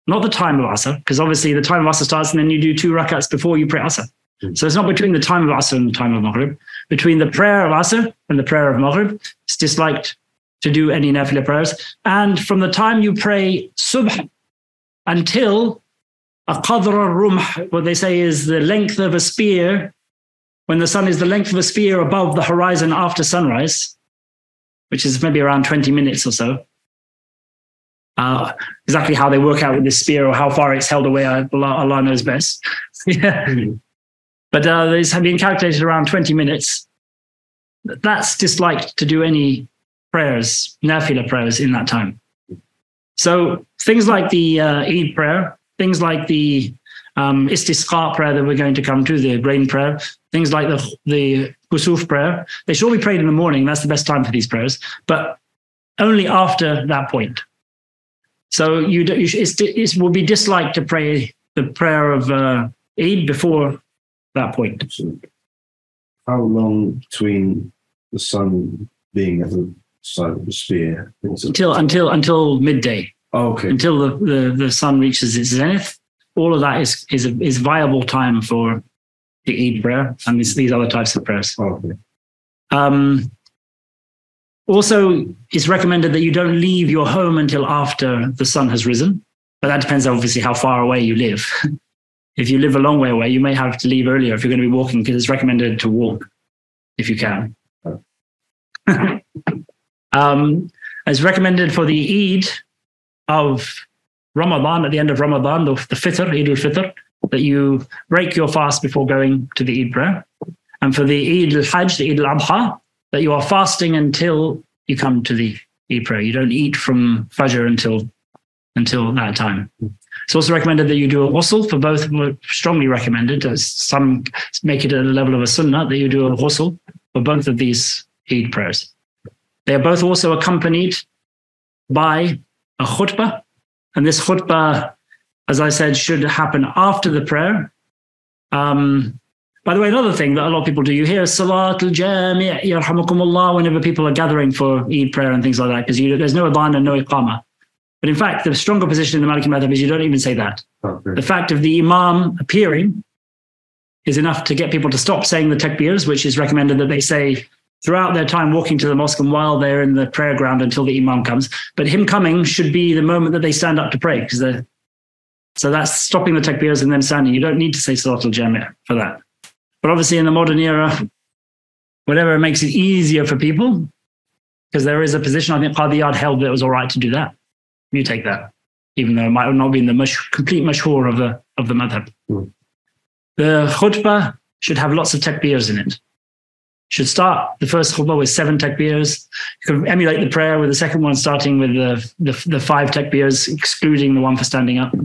not the time of Asr, because obviously the time of Asr starts and then you do two rakats before you pray Asr. Mm. So it's not between the time of Asr and the time of Maghrib. Between the prayer of Asr and the prayer of Maghrib, it's disliked to do any nafila prayers. And from the time you pray Subh until a qadr al-rumh, what they say is the length of a spear, when the sun is the length of a spear above the horizon after sunrise, which is maybe around twenty minutes or so. Uh, exactly how they work out with this spear or how far it's held away, Allah, Allah knows best. yeah. Mm-hmm. But uh, these have been calculated around twenty minutes. That's disliked to do any prayers, nafila prayers in that time. So things like the uh, Eid prayer, things like the um, istisqa prayer that we're going to come to, the rain prayer, things like the, the kusuf prayer, they should all be prayed in the morning. That's the best time for these prayers, but only after that point. So you, you it's, it will be disliked to pray the prayer of uh, Eid before that point. How long between the sun being at the side of the spear until until until midday? Oh, okay. Until the, the, the sun reaches its zenith, all of that is is a, is viable time for the Eid prayer and these, these other types of prayers. Oh, okay. Um, Also, it's recommended that you don't leave your home until after the sun has risen. But that depends obviously how far away you live. If you live a long way away, you may have to leave earlier if you're going to be walking, because it's recommended to walk if you can. um, it's recommended for the Eid of Ramadan, at the end of Ramadan, the, the Fitr, Eid al-Fitr, that you break your fast before going to the Eid prayer. And for the Eid al-Hajj, the Eid al-Adha, that you are fasting until you come to the Eid prayer. You don't eat from Fajr until until that time. It's also recommended that you do a ghusl for both, strongly recommended, as some make it at the level of a sunnah, that you do a ghusl for both of these Eid prayers. They are both also accompanied by a khutbah, and this khutbah, as I said, should happen after the prayer. Um, By the way, another thing that a lot of people do, you hear Salat al-Jami' yarhamukumullah whenever people are gathering for Eid prayer and things like that, because there's no adhan and no iqamah. But in fact, the stronger position in the Maliki madhab is you don't even say that. Okay. The fact of the imam appearing is enough to get people to stop saying the takbirs, which is recommended that they say throughout their time walking to the mosque and while they're in the prayer ground until the imam comes. But him coming should be the moment that they stand up to pray, because they're, so that's stopping the takbirs and then standing. You don't need to say Salat al-Jami' for that. But obviously in the modern era, whatever makes it easier for people, because there is a position, I think Qadi Iyad held that it was all right to do that. You take that, even though it might not be in the mush, complete mashhur of the, of the madhab. Mm. The khutbah should have lots of takbirs in it. Should start the first khutbah with seven takbirs. You can emulate the prayer with the second one starting with the, the, the five takbirs, excluding the one for standing up.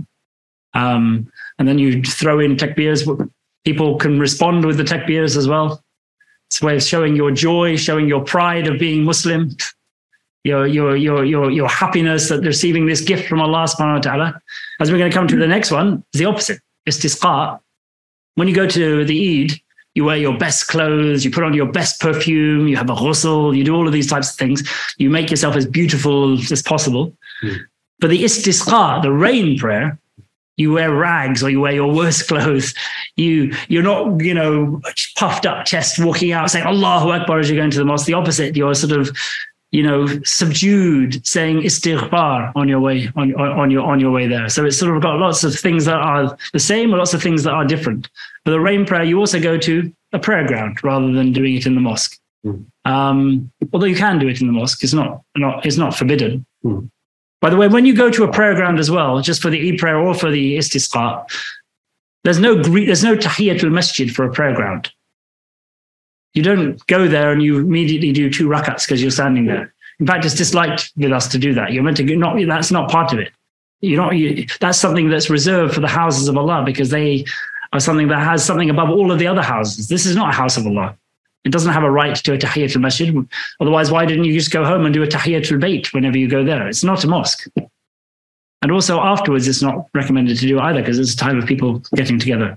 Um, and then you throw in takbirs. People can respond with the takbirs as well. It's a way of showing your joy, showing your pride of being Muslim, your your your your your happiness at receiving this gift from Allah subhanahu wa ta'ala. As we're going to come to the next one, it's the opposite. Istisqa. When you go to the Eid, you wear your best clothes, you put on your best perfume, you have a ghusl, you do all of these types of things. You make yourself as beautiful as possible. Mm. For the istisqa, the rain prayer, you wear rags or you wear your worst clothes. You, you're not, you know, puffed up chest walking out saying Allahu Akbar as you're going to the mosque. The opposite, you're sort of, you know, subdued, saying istighfar on your way, on, on your on your way there. So it's sort of got lots of things that are the same or lots of things that are different. For the rain prayer, you also go to a prayer ground rather than doing it in the mosque. Mm. Um, although you can do it in the mosque, it's not, not, it's not forbidden. Mm. By the way, when you go to a prayer ground as well, just for the Eid prayer or for the istisqa, there's no there's no tahiyatul masjid for a prayer ground. You don't go there and you immediately do two rakats because you're standing there. In fact, it's disliked with us to do that. You're meant to not. That's not part of it. You're not. You, that's something that's reserved for the houses of Allah, because they are something that has something above all of the other houses. This is not a house of Allah. It doesn't have a right to a tahiyatul masjid. Otherwise, why didn't you just go home and do a tahiyatul bayt whenever you go there? It's not a mosque. And also afterwards, it's not recommended to do either, because it's a time of people getting together.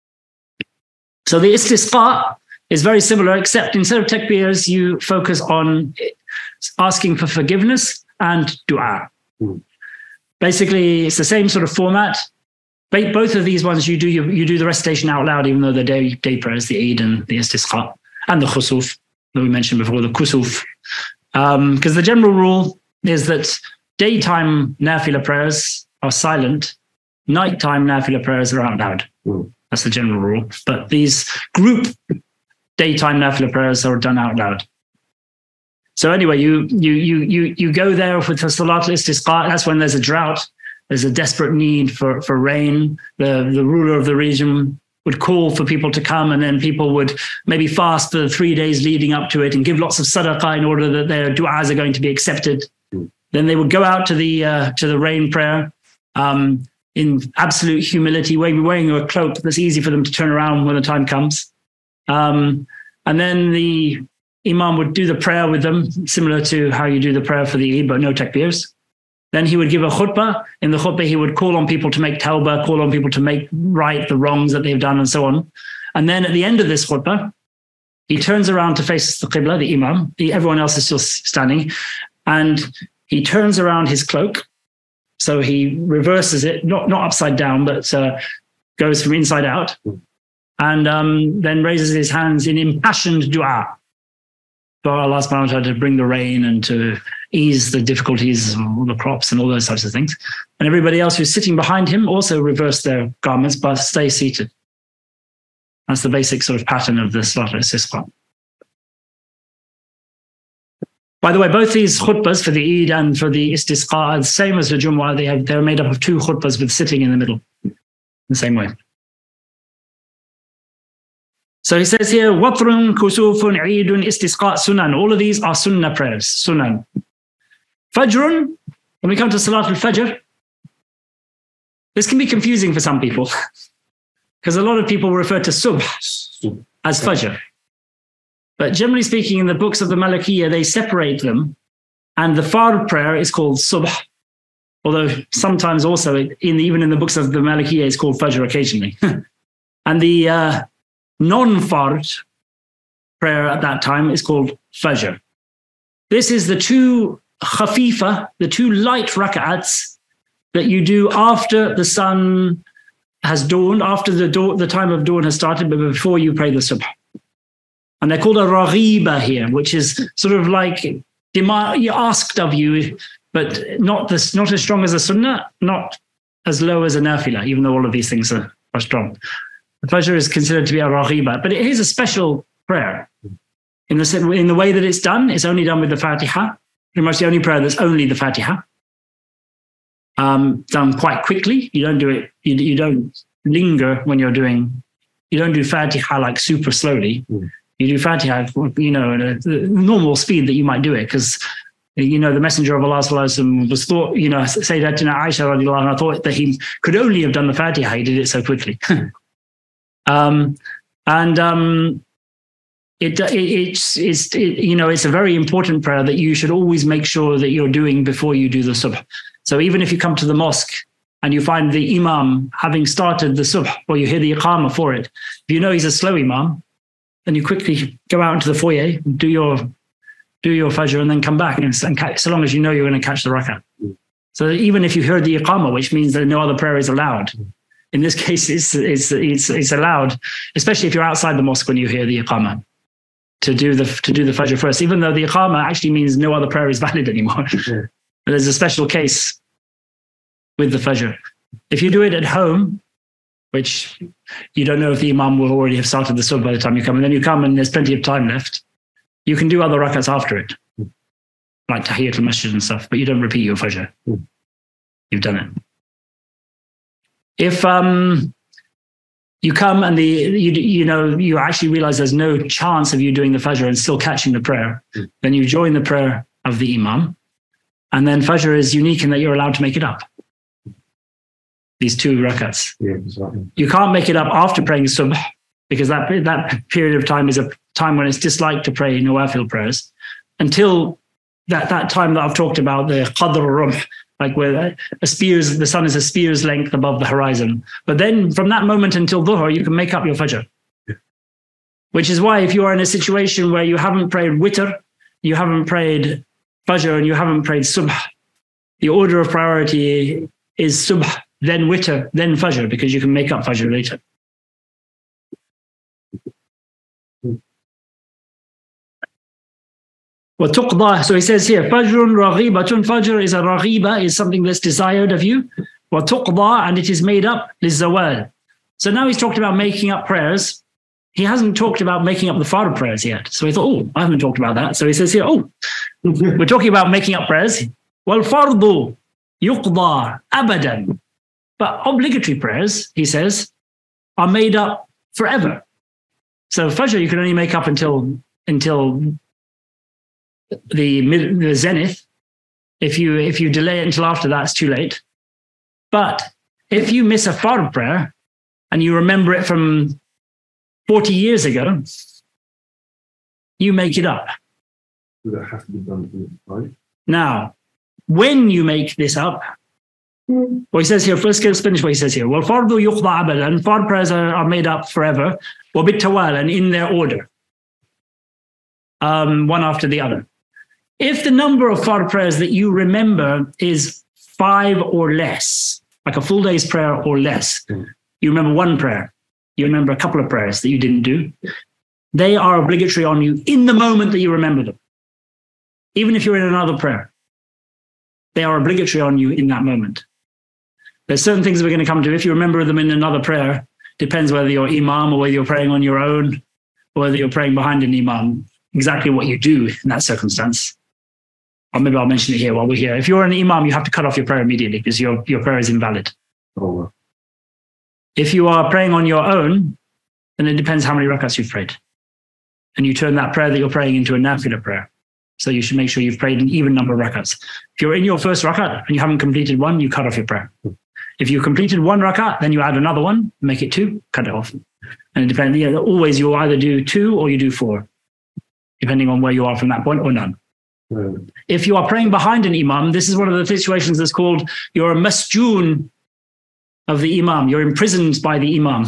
So the istisqa is very similar, except instead of takbirs, you focus on asking for forgiveness and dua. Mm. basically, it's the same sort of format. Both of these ones, you do you, you do the recitation out loud, even though they're day, day prayers, the Eid and the Istisqa, and the Khusuf that we mentioned before, the Kusuf. Because um, the general rule is that daytime nafila prayers are silent, nighttime nafila prayers are out loud. Mm. That's the general rule. But these group daytime nafila prayers are done out loud. So anyway, you you you you you go there with the Salat al-Istisqa. That's when there's a drought. There's a desperate need for, for rain. The, the ruler of the region would call for people to come, and then people would maybe fast for the three days leading up to it and give lots of sadaqah in order that their du'as are going to be accepted. Mm. Then they would go out to the uh, to the rain prayer um, in absolute humility, wearing, wearing a cloak that's easy for them to turn around when the time comes. Um, and then the Imam would do the prayer with them, similar to how you do the prayer for the Eid, but no takbirs. Then he would give a khutbah. In the khutbah, he would call on people to make tawbah, call on people to make right the wrongs that they've done, and so on. And then at the end of this khutbah, he turns around to face the qibla, the imam. He, everyone else is still standing. And he turns around his cloak. So he reverses it, not, not upside down, but uh, goes from inside out. And um, then raises his hands in impassioned dua for Allah subhanahu wa ta'ala to bring the rain and to ease the difficulties of all the crops and all those types of things. And everybody else who's sitting behind him also reverse their garments, but stay seated. That's the basic sort of pattern of the Salat al-Istisqa. By the way, both these khutbahs for the Eid and for the Istisqa are the same as the Jumu'ah. They have, they're made up of two khutbahs with sitting in the middle, the same way. So he says here, Watrun, Kusufun, Eidun, Istisqa, Sunan. All of these are Sunnah prayers, Sunan. Fajrun, when we come to Salat al-Fajr, this can be confusing for some people because a lot of people refer to Subh as Fajr. But generally speaking, in the books of the Malikiyya, they separate them, and the Fard prayer is called Subh. Although sometimes also, in even in the books of the Malikiyya, it's called Fajr occasionally. And the uh, non-Fard prayer at that time is called Fajr. This is the two khafifa, the two light rak'ats that you do after the sun has dawned, after the, dawn, the time of dawn has started, but before you pray the subh. And they're called a raghiba here, which is sort of like demand, asked of you, but not, this, not as strong as a sunnah, not as low as a nafila, even though all of these things are, are strong. The Fajr is considered to be a raghiba, but it is a special prayer. In the, in the way that it's done, it's only done with the Fatiha. Pretty much the only prayer that's only the Fatiha. Um, done quite quickly. You don't do it, you, you don't linger when you're doing, you don't do Fatiha like super slowly. Mm. You do Fatiha, you know, at a normal speed that you might do it, because, you know, the Messenger of Allah was thought, you know, Sayyidatina Aisha radiallahu anha thought that he could only have done the Fatiha. He did it so quickly. um, and um, it, it, it's, it's it, you know, it's a very important prayer that you should always make sure that you're doing before you do the subh. So even if you come to the mosque and you find the imam having started the subh, or you hear the iqamah for it, if you know he's a slow imam, then you quickly go out into the foyer, do your do your fajr, and then come back, and, and catch, so long as you know you're going to catch the rak'ah. Mm. So even if you heard the iqamah, which means that no other prayer is allowed, mm. in this case, it's, it's it's it's allowed, especially if you're outside the mosque when you hear the iqamah, to do the to do the fajr first, even though the iqamah actually means no other prayer is valid anymore. Mm. There's a special case with the fajr. If you do it at home, which you don't know if the imam will already have started the subh by the time you come, and then you come and there's plenty of time left, you can do other rakats after it, like Tahiyatul Masjid and stuff, but you don't repeat your fajr. Mm. You've done it. If um, you come and the you you know you actually realize there's no chance of you doing the fajr and still catching the prayer, mm. then you join the prayer of the imam, and then fajr is unique in that you're allowed to make it up. These two rakats. Yeah, exactly. You can't make it up after praying subh, because that that period of time is a time when it's disliked to pray nawafil prayers, until that that time that I've talked about, the qadr rumh, like where a spear's the sun is a spear's length above the horizon. But then from that moment until dhuhr, you can make up your fajr. Yeah. Which is why if you are in a situation where you haven't prayed witr, you haven't prayed fajr, and you haven't prayed subh, the order of priority is subh, then witr, then fajr, because you can make up fajr later. وَتُقْضَى, so he says here, فَجْرٌ رَغِيبَةٌ, fajr is a raghiba, is something that's desired of you. وَتُقْضَى, and it is made up, لِلزَّوَالِ. So now he's talked about making up prayers. He hasn't talked about making up the fard prayers yet. So he thought, oh, I haven't talked about that. So he says here, oh, we're talking about making up prayers. وَالْفَرْضُ يُقْضَى أَبَدًا. But obligatory prayers, he says, are made up forever. So fajr you can only make up until until the mid, the zenith. If you if you delay it until after that, it's too late. But if you miss a fard prayer and you remember it from forty years ago, you make it up. Does that have to be done right? Now, when you make this up, well, he says here, first let's finish what he says here. Well, fardu yuqda abadan, fard prayers are, are made up forever, wa bitawal, and in their order, um, one after the other. If the number of fard prayers that you remember is five or less, like a full day's prayer or less, mm. you remember one prayer, you remember a couple of prayers that you didn't do, they are obligatory on you in the moment that you remember them. Even if you're in another prayer, they are obligatory on you in that moment. There's certain things we're going to come to. If you remember them in another prayer, depends whether you're imam or whether you're praying on your own, or whether you're praying behind an imam, exactly what you do in that circumstance. Or maybe I'll mention it here while we're here. If you're an imam, you have to cut off your prayer immediately because your, your prayer is invalid. Oh. If you are praying on your own, then it depends how many rakats you've prayed. And you turn that prayer that you're praying into a nafila prayer. So you should make sure you've prayed an even number of rakats. If you're in your first rakat and you haven't completed one, you cut off your prayer. If you completed one rakat, then you add another one, make it two, cut it off. And it depends, yeah, always you'll either do two or you do four, depending on where you are from that point, or none. Mm. If you are praying behind an imam, this is one of the situations that's called you're a masjoon of the imam. You're imprisoned by the imam.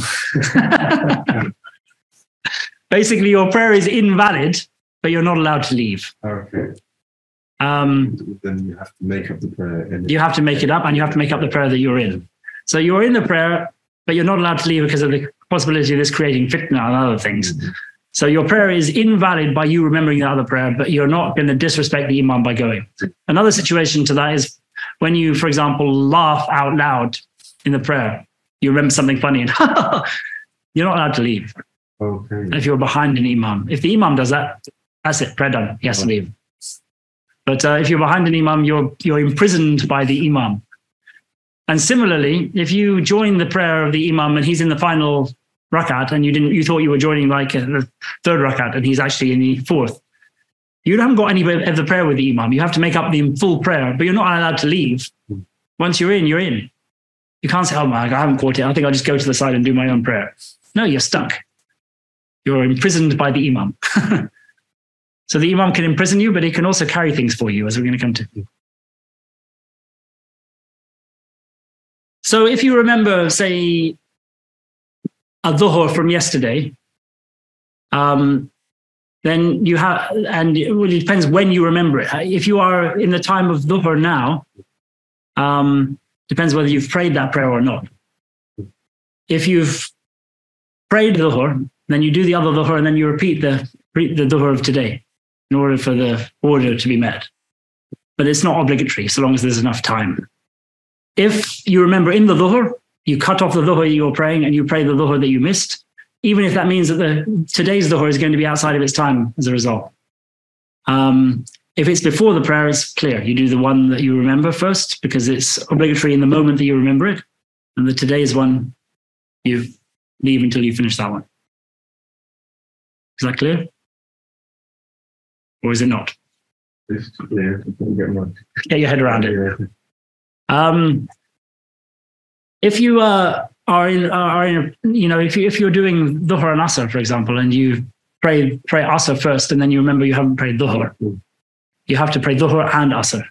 Basically, your prayer is invalid, but you're not allowed to leave. Okay. Um, then you have to make up the prayer. And you have to make it up, and you have to make up the prayer that you're in. So you're in the prayer, but you're not allowed to leave because of the possibility of this creating fitna and other things. Mm-hmm. So your prayer is invalid by you remembering the other prayer, but you're not going to disrespect the imam by going. Another situation to that is when you, for example, laugh out loud in the prayer. You remember something funny and you're not allowed to leave. Okay. If you're behind an imam. If the imam does that, that's it, prayer done. He has to leave. But uh, if you're behind an imam, you're you're imprisoned by the imam. And similarly, if you join the prayer of the imam and he's in the final rakat and you didn't, you thought you were joining like the third rakat and he's actually in the fourth, you haven't got any of the prayer with the imam. You have to make up the full prayer, but you're not allowed to leave. Once you're in, you're in. You can't say, oh my, I haven't caught it. I think I'll just go to the side and do my own prayer. No, you're stuck. You're imprisoned by the imam. So the imam can imprison you, but he can also carry things for you, as we're going to come to. So if you remember, say, a dhuhr from yesterday, um, then you have, and it really depends when you remember it. If you are in the time of dhuhr now, um, depends whether you've prayed that prayer or not. If you've prayed dhuhr, then you do the other dhuhr, and then you repeat the, the dhuhr of today in order for the order to be met. But it's not obligatory, so long as there's enough time. If you remember in the dhuhr, you cut off the dhuhr you're praying and you pray the dhuhr that you missed, even if that means that the today's dhuhr is going to be outside of its time as a result. Um, if it's before the prayer, it's clear. You do the one that you remember first because it's obligatory in the moment that you remember it. And the today's one, you leave until you finish that one. Is that clear? Or is it not? It's clear. Get your head around it. Um, if you uh, are in, are in, you know, if you if you're doing dhuhr and asr, for example, and you pray pray asr first, and then you remember you haven't prayed dhuhr, you have to pray dhuhr and asr,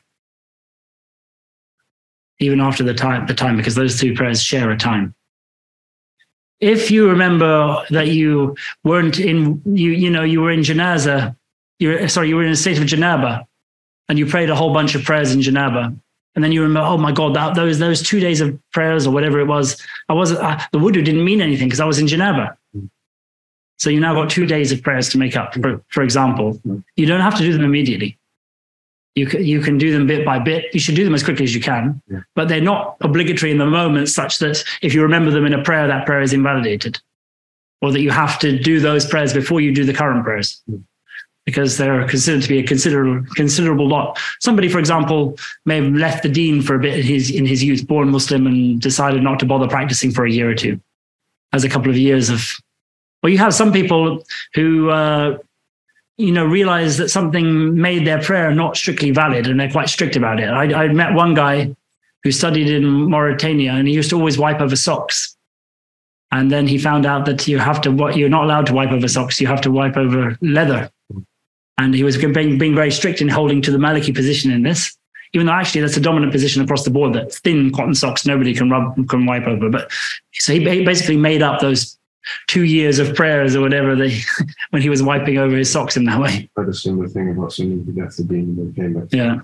even after the time the time, because those two prayers share a time. If you remember that you weren't in, you you know, you were in janazah, you sorry, you were in a state of janaba, and you prayed a whole bunch of prayers in janaba, And then you remember, oh my God, that, those those two days of prayers or whatever it was, I wasn't, I, the wudu didn't mean anything because I was in Janaba. So you now got two days of prayers to make up, for, for example. You don't have to do them immediately. You can, you can do them bit by bit. You should do them as quickly as you can, yeah. But they're not obligatory in the moment such that if you remember them in a prayer, that prayer is invalidated. Or that you have to do those prayers before you do the current prayers. Yeah. Because they're considered to be a considerable considerable lot. Somebody, for example, may have left the deen for a bit in his in his youth, born Muslim, and decided not to bother practicing for a year or two, as a couple of years of. Well, you have some people who, uh, you know, realize that something made their prayer not strictly valid, and they're quite strict about it. I, I met one guy who studied in Mauritania, and he used to always wipe over socks. And then he found out that you have to, you're not allowed to wipe over socks. You have to wipe over leather. And he was being, being very strict in holding to the Maliki position in this, even though actually that's a dominant position across the board, that thin cotton socks nobody can rub, can wipe over. But so he basically made up those two years of prayers or whatever they, when he was wiping over his socks in that way. I had a similar thing about someone who left the deen and then came back. Yeah.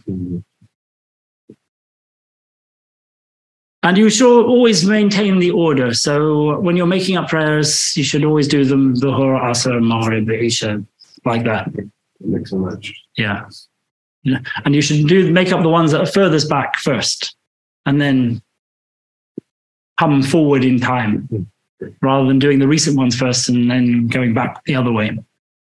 And you should always maintain the order. So when you're making up prayers, you should always do them Dhuhr, Asr, Maghrib, Isha, like that. Mix and match. Yeah. And you should do make up the ones that are furthest back first, and then come forward in time, mm-hmm. rather than doing the recent ones first and then going back the other way. Are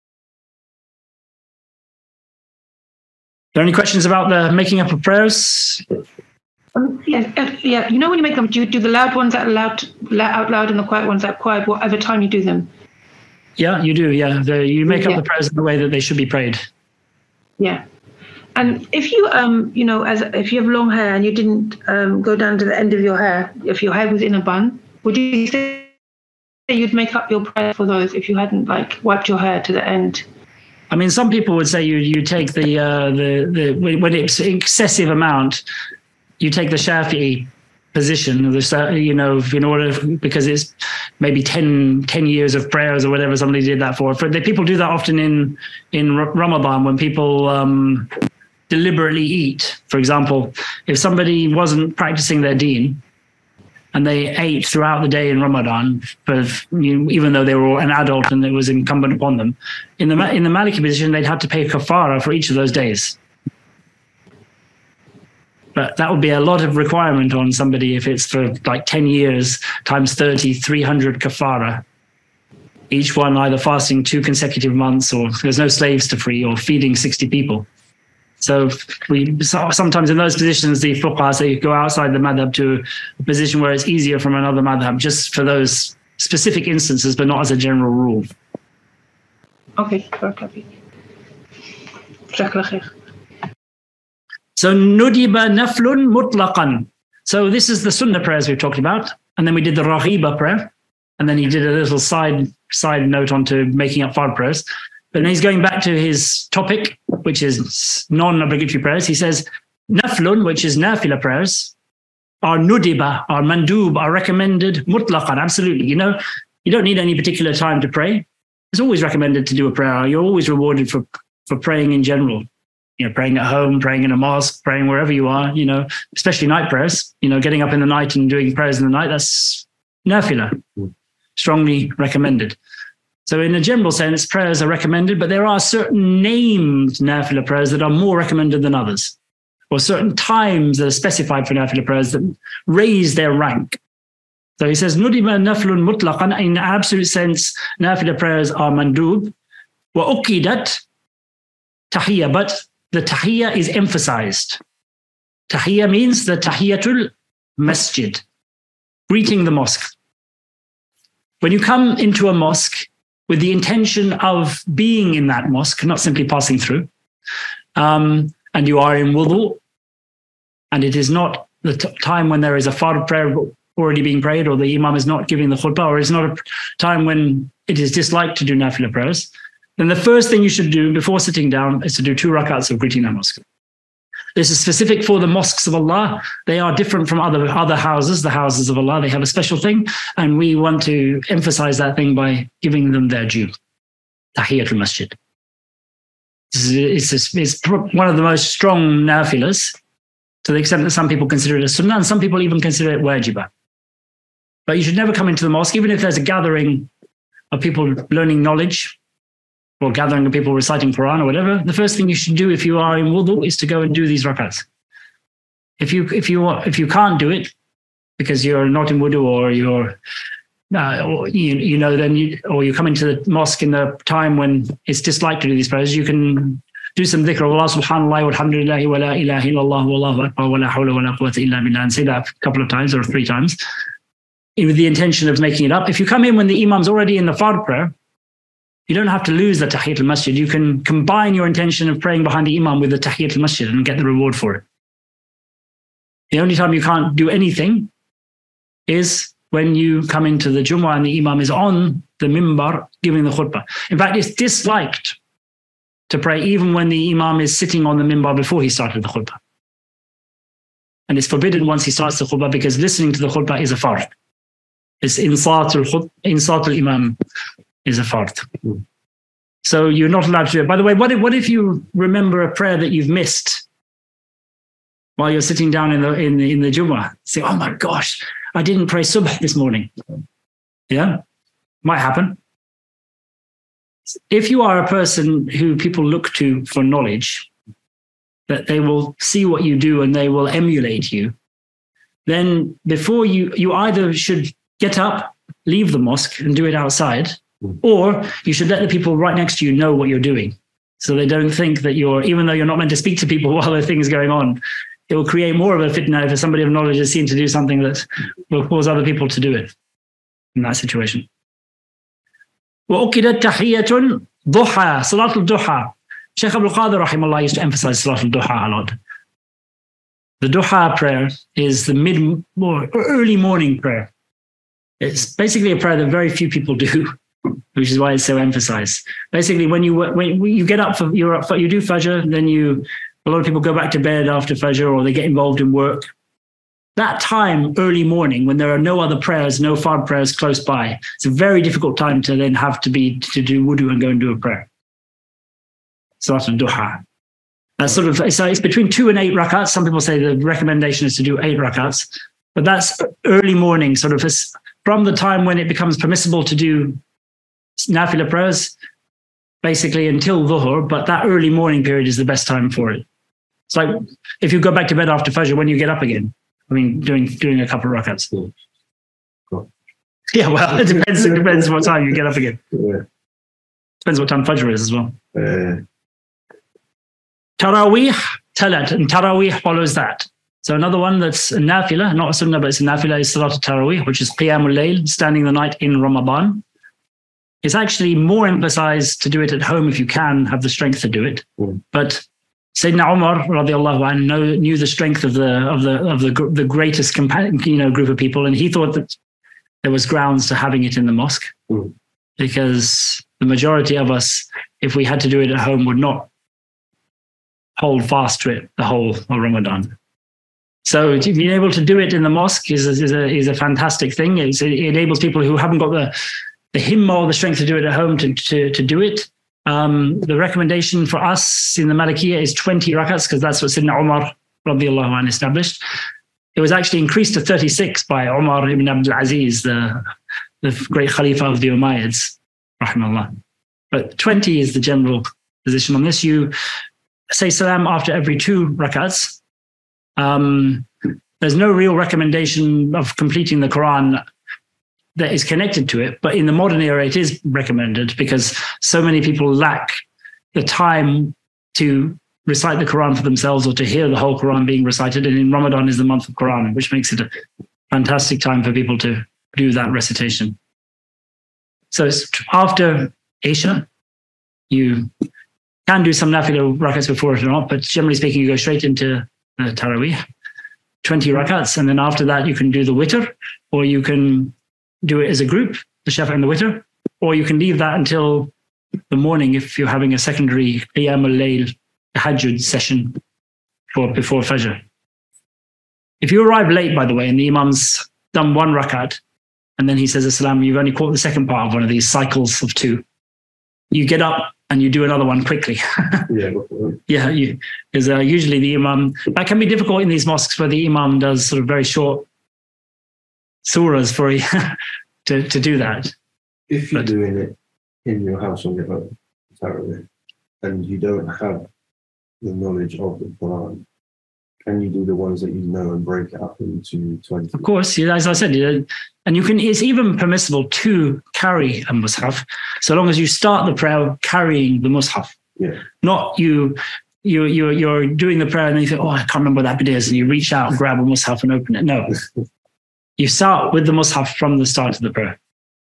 there any questions about the making up of prayers? Um, yeah, uh, yeah. You know when you make them, do you do the loud ones out loud, out loud, and the quiet ones out quiet, whatever time you do them? Yeah, you do. Yeah, the, you make up yeah. the prayers in the way that they should be prayed. Yeah, and if you, um, you know, as if you have long hair and you didn't um, go down to the end of your hair, if your hair was in a bun, would you say you'd make up your prayer for those if you hadn't like wiped your hair to the end? I mean, some people would say you you take the uh, the the when it's excessive amount, you take the Shafi'i position, you know, in order, because it's maybe ten, ten years of prayers or whatever somebody did that for. for the, people do that often in, in Ramadan when people um, deliberately eat. For example, if somebody wasn't practicing their deen and they ate throughout the day in Ramadan, but you know, even though they were an adult and it was incumbent upon them, in the, in the Maliki position, they'd have to pay kafara for each of those days. But that would be a lot of requirement on somebody if it's for like ten years times thirty, three hundred kafara. Each one either fasting two consecutive months, or there's no slaves to free, or feeding sixty people. So we so sometimes in those positions, the fuqaha say you go outside the madhab to a position where it's easier from another madhab, just for those specific instances, but not as a general rule. Okay, perfect. So nudiba naflun mutlaqan. So this is the sunnah prayers we've talked about. And then we did the raghiba prayer. And then he did a little side side note onto making up fard prayers. But then he's going back to his topic, which is non-obligatory prayers. He says, naflun, which is nafila prayers, are nudiba, are mandub, are recommended mutlaqan, absolutely. You know, you don't need any particular time to pray. It's always recommended to do a prayer. You're always rewarded for, for praying in general. You know, praying at home, praying in a mosque, praying wherever you are, you know, especially night prayers, you know, getting up in the night and doing prayers in the night, that's nafila, strongly recommended. So in a general sense, prayers are recommended, but there are certain named nafila prayers that are more recommended than others, or certain times that are specified for nafila prayers that raise their rank. So he says, nudiba naflun mutlaqan, in absolute sense, nafila prayers are mandub, wa uqidat tahiyya, but the tahiyya is emphasized. Tahiyya means the tahiyatul masjid, greeting the mosque. When you come into a mosque with the intention of being in that mosque, not simply passing through, um, and you are in wudu, and it is not the t- time when there is a fard prayer already being prayed, or the imam is not giving the khutbah, or it's not a time when it is disliked to do nafila prayers, then the first thing you should do before sitting down is to do two rakats of greeting the mosque. This is specific for the mosques of Allah. They are different from other, other houses, the houses of Allah. They have a special thing, and we want to emphasize that thing by giving them their due. Tahiyatul Masjid. It's, it's, it's one of the most strong nafilas, to the extent that some people consider it a sunnah and some people even consider it wajibah. But you should never come into the mosque, even if there's a gathering of people learning knowledge or gathering of people reciting Quran or whatever. The first thing you should do if you are in wudu is to go and do these rakats. If you if you if you can't do it because you're not in wudu or you're uh, or you you know then you or you come into the mosque in the time when it's disliked to do these prayers, you can do some dhikr of Allah subhanallah walhamdulillahi wa la ilaha illallah wallahu akbar wa la hawla wa la quwwata illa billah, and say that a couple of times or three times with the intention of making it up. If you come in when the imam's already in the fard prayer, you don't have to lose the tahiyyat al-masjid. You can combine your intention of praying behind the imam with the tahiyyat al-masjid and get the reward for it. The only time you can't do anything is when you come into the Jumu'ah and the imam is on the mimbar giving the khutbah. In fact, it's disliked to pray even when the imam is sitting on the mimbar before he started the khutbah. And it's forbidden once he starts the khutbah because listening to the khutbah is a fard. It's insat al-khutbah, insat al-imam is a fard. So you're not allowed to do it. By the way, what if, what if you remember a prayer that you've missed while you're sitting down in the in the, in the Jumu'ah? Say, oh my gosh, I didn't pray subh this morning. Yeah, might happen. If you are a person who people look to for knowledge, that they will see what you do and they will emulate you, then before you, you either should get up, leave the mosque and do it outside, or you should let the people right next to you know what you're doing. So they don't think that you're, even though you're not meant to speak to people while there are things going on, it will create more of a fitna if somebody of knowledge is seen to do something that will cause other people to do it in that situation. وَأُكِدَتْ تَحِيَّةٌ ضُحَى Salat al-Duha. Shaykh Abdul Qadir rahimahullah used to emphasize Salat al-Duha a lot. The Duha prayer is the mid or early morning prayer. It's basically a prayer that very few people do, which is why it's so emphasized. Basically, when you when you get up for you're up for, you do Fajr, then you a lot of people go back to bed after Fajr or they get involved in work. That time, early morning, when there are no other prayers, no fard prayers close by, it's a very difficult time to then have to be to do wudu and go and do a prayer. Salat al-Duha. That's sort of it's, it's between two and eight rakats. Some people say the recommendation is to do eight rakats, but that's early morning, sort of from the time when it becomes permissible to do nafila prayers, basically until dhuhr, but that early morning period is the best time for it. It's like if you go back to bed after Fajr, when you get up again, I mean, doing doing a couple of rakats. Cool. Yeah, well, it depends. It depends what time you get up again. Yeah. Depends what time Fajr is as well. Uh, Taraweeh, talat, and Taraweeh follows that. So another one that's a nafila, not a sunnah, but it's a nafila, is Salat al-Taraweeh, which is Qiyamul Layl, standing the night in Ramadan. It's actually more emphasized to do it at home if you can have the strength to do it. Mm. But Sayyidina Umar radiallahu anhu know, knew the strength of the of the of the the greatest compa- you know group of people, and he thought that there was grounds to having it in the mosque mm. because the majority of us, if we had to do it at home, would not hold fast to it the whole of Ramadan. So being able to do it in the mosque is is a is a fantastic thing. It's, it enables people who haven't got the the himma or the strength to do it at home to to to do it. Um, the recommendation for us in the Malikiyya is twenty rakats because that's what Sayyidina Umar radiallahu anhu established. It was actually increased to thirty-six by Umar ibn Abdul Aziz, the, the great Khalifa of the Umayyads, rahimahullah. But twenty is the general position on this. You say salam after every two rakats. Um, there's no real recommendation of completing the Quran that is connected to it, but in the modern era, it is recommended because so many people lack the time to recite the Quran for themselves or to hear the whole Quran being recited. And in Ramadan is the month of Quran, which makes it a fantastic time for people to do that recitation. So it's after Isha, you can do some nafila rakats before it or not, but generally speaking, you go straight into the Taraweeh, twenty rakats, and then after that, you can do the witr, or you can do it as a group, the shafa and the witr, or you can leave that until the morning if you're having a secondary Qiyam al-Layl tahajjud session for before Fajr. If you arrive late, by the way, and the Imam's done one rakat, and then he says As-salam, you've only caught the second part of one of these cycles of two, you get up and you do another one quickly. Yeah. Yeah, you, because uh, usually the imam, that can be difficult in these mosques where the imam does sort of very short surahs for you to, to do that. If you're But- doing it in your house on your own, Saturday, and you don't have the knowledge of the Quran, can you do the ones that you know and break it up into twenty? Of course, yeah, as I said, yeah, and you can, it's even permissible to carry a mushaf, so long as you start the prayer carrying the mushaf. Yeah. Not you, you, you're, you're doing the prayer and then you think, oh, I can't remember what that bit is. And you reach out, grab a mushaf and open it. No, you start with the mushaf from the start of the prayer.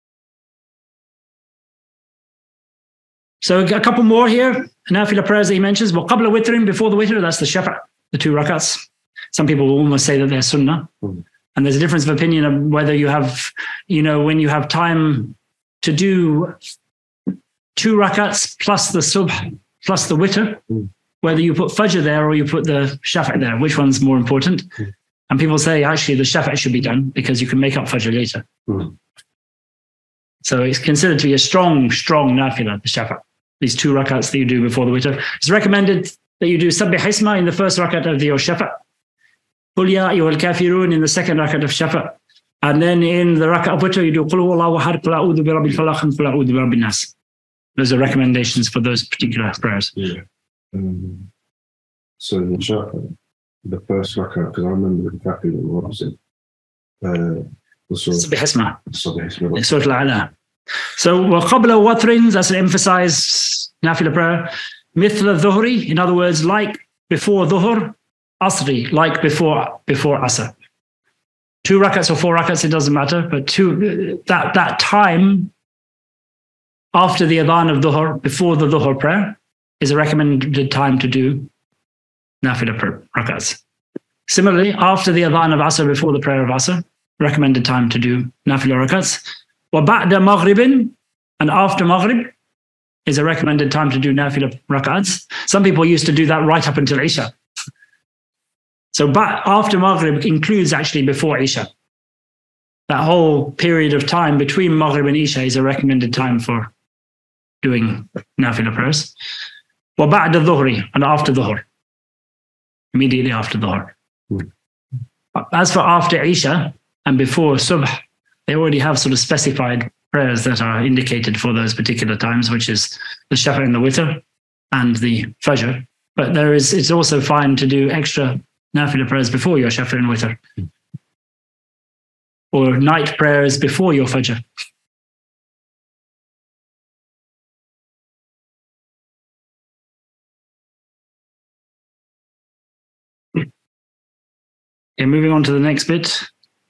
So a couple more here. Nafila prayers that he mentions. Well, qabla witrin, before the witr, that's the shafa', the two rakats. Some people will almost say that they're sunnah. Mm. And there's a difference of opinion of whether you have, you know, when you have time to do two rakats plus the subh plus the witr, Mm. whether you put fajr there or you put the shafa' there, which one's more important? Mm. And people say actually the shafa' should be done because you can make up fajr later. Mm. So it's considered to be a strong, strong nafila, the shafa'. These two rakats that you do before the witr. It's recommended that you do sabbih isma in the first rakat of your shafa'. Qul ya ayyuhal kafirun in the second rakat of shafa'. And then in the rakat of witr, you do qul huwallahu ahad, qul a'udhu bi rabbil falaq, and qul a'udhu bi rabbin nas. Those are recommendations for those particular prayers. Yeah. Um, so in the shafa, the first rakah, because I remember the kafir and what was it? Uh, the sort of Sabbih isma. Sabah in Surah Al-A'la. So, وَقَبْلَ وَتْرٍ, that's an emphasized nafila prayer. مِثْلَ الظُّهْرِ, in other words, like before dhuhr, asri, like before before asr. Two rakats or four rakats, it doesn't matter, but two, that, that time after the adhan of dhuhr, before the dhuhr prayer, is a recommended time to do nafila prayer, rakats. Similarly, after the adhan of asr, before the prayer of asr, recommended time to do nafila rakats. وَبَعْدَ مَغْرِبٍ, and after maghrib is a recommended time to do nafila rak'ats. Some people used to do that right up until Isha. So ba- after maghrib includes actually before Isha. That whole period of time between maghrib and Isha is a recommended time for doing nafila prayers. وَبَعْدَ الظُّهْرِ, and after dhuhr. Immediately after dhuhr. Mm. As for after Isha and before subh, they already have sort of specified prayers that are indicated for those particular times, which is the shafa' and the witr and the fajr. But there is, it's also fine to do extra nafila prayers before your shafa' and witr, or night prayers before your fajr. Okay, moving on to the next bit.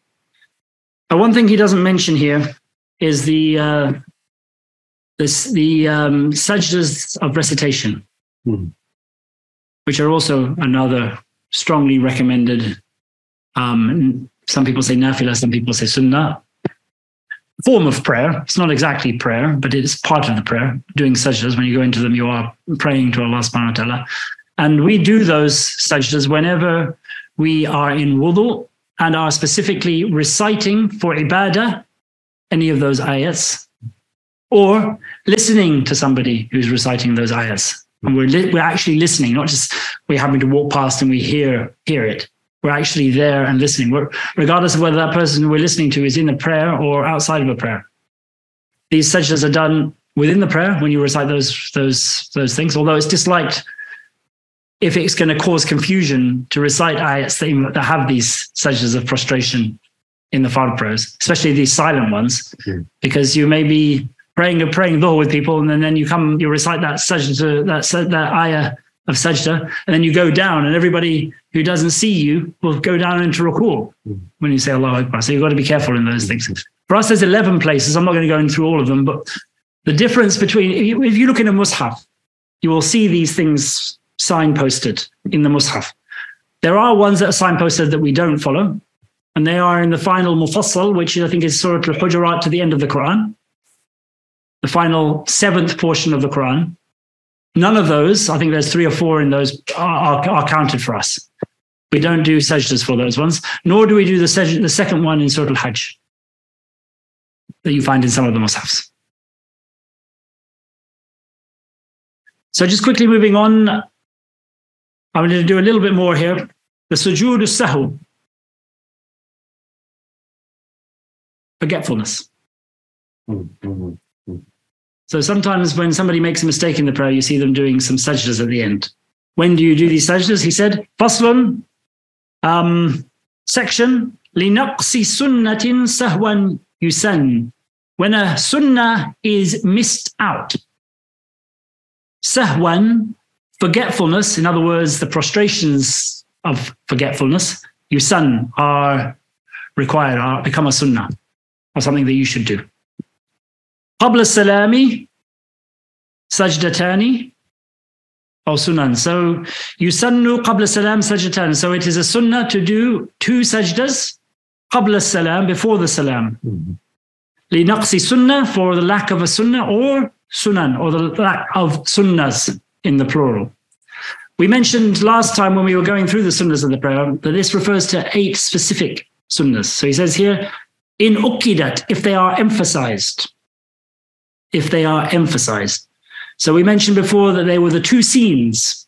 Uh, one thing he doesn't mention here is the uh, this the um, sajdas of recitation, Mhm. which are also another strongly recommended. Um, some people say nafila, some people say sunnah form of prayer. It's not exactly prayer, but it's part of the prayer. Doing sajdas, when you go into them, you are praying to Allah subhanahu wa ta'ala. And we do those sajdas whenever we are in wudu and are specifically reciting for ibadah any of those ayats, or listening to somebody who's reciting those ayats. And we're, li- we're actually listening, not just we're having to walk past and we hear, hear it. We're actually there and listening, we're, regardless of whether that person we're listening to is in a prayer or outside of a prayer. These sajdas are done within the prayer when you recite those, those, those things, although it's disliked if it's going to cause confusion to recite ayats that, that have these sajdas of prostration in the fard prayers, especially these silent ones, Mm. because you may be praying and praying dhuhr with people, and then, then you come, you recite that sajda, that, that ayah of sajda, and then you go down, and everybody who doesn't see you will go down into ruku' Mm. when you say Allahu Akbar. So you've got to be careful in those things. For us, there's eleven places. I'm not going to go in through all of them, but the difference between, if you, if you look in a mushaf, you will see these things signposted in the mushaf. There are ones that are signposted that we don't follow, and they are in the final mufassal, which I think is Surah Al-Hujurat to the end of the Quran, the final seventh portion of the Quran. None of those, I think there's three or four in those, are, are, are counted for us. We don't do sajdas for those ones, nor do we do the, sajda, the second one in Surah Al-Hajj that you find in some of the mushafs. So just quickly moving on, I'm going to do a little bit more here. The sujood as-sahw, forgetfulness. Mm-hmm. So sometimes when somebody makes a mistake in the prayer, you see them doing some sajdas at the end. When do you do these sajdas? He said, faslun, um, section, linaqsi sunnatin sahwan yusan. When a sunnah is missed out, sahwan, forgetfulness, in other words, the prostrations of forgetfulness, yusan, are required, are become a sunnah, or something that you should do. Qabla salami, sajdatani, or sunan. So, yusannu qabla salam sajdatani. So it is a sunnah to do two sajdas, qabla salam, before the salam. Li naqsi sunnah, for the lack of a sunnah, or sunan, or the lack of sunnahs in the plural. We mentioned last time when we were going through the sunnahs of the prayer that this refers to eight specific sunnahs. So he says here, in ukidat, if they are emphasized. If they are emphasized. So we mentioned before that they were the two scenes.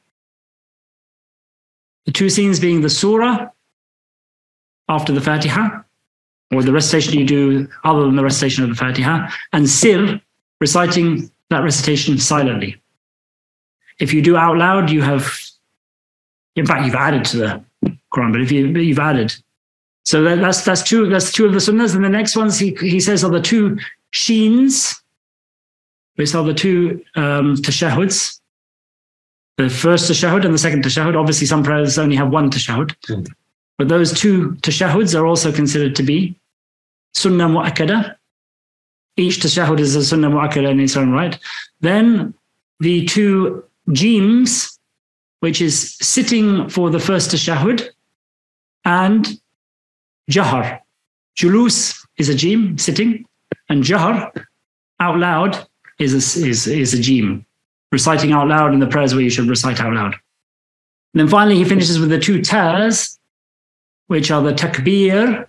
The two scenes being the surah after the Fatiha, or the recitation you do other than the recitation of the Fatiha, and sir, reciting that recitation silently. If you do out loud, you have, in fact, you've added to the Quran, but if you, you've added. So that, that's that's two, that's two of the sunnahs. And the next ones he, he says are the two sheens, which are the two um, tashahuds. The first tashahud and the second tashahud. Obviously, some prayers only have one tashahud. Mm. But those two tashahuds are also considered to be sunnah mu'akkada. Each tashahud is a sunnah mu'akkada in its own right. Then the two jeems, which is sitting for the first tashahud, and jahar. Julus is a jeem, sitting, and jahar, out loud, is a, is, is a jeem. Reciting out loud in the prayers where you should recite out loud. And then finally, he finishes with the two tars, which are the takbir,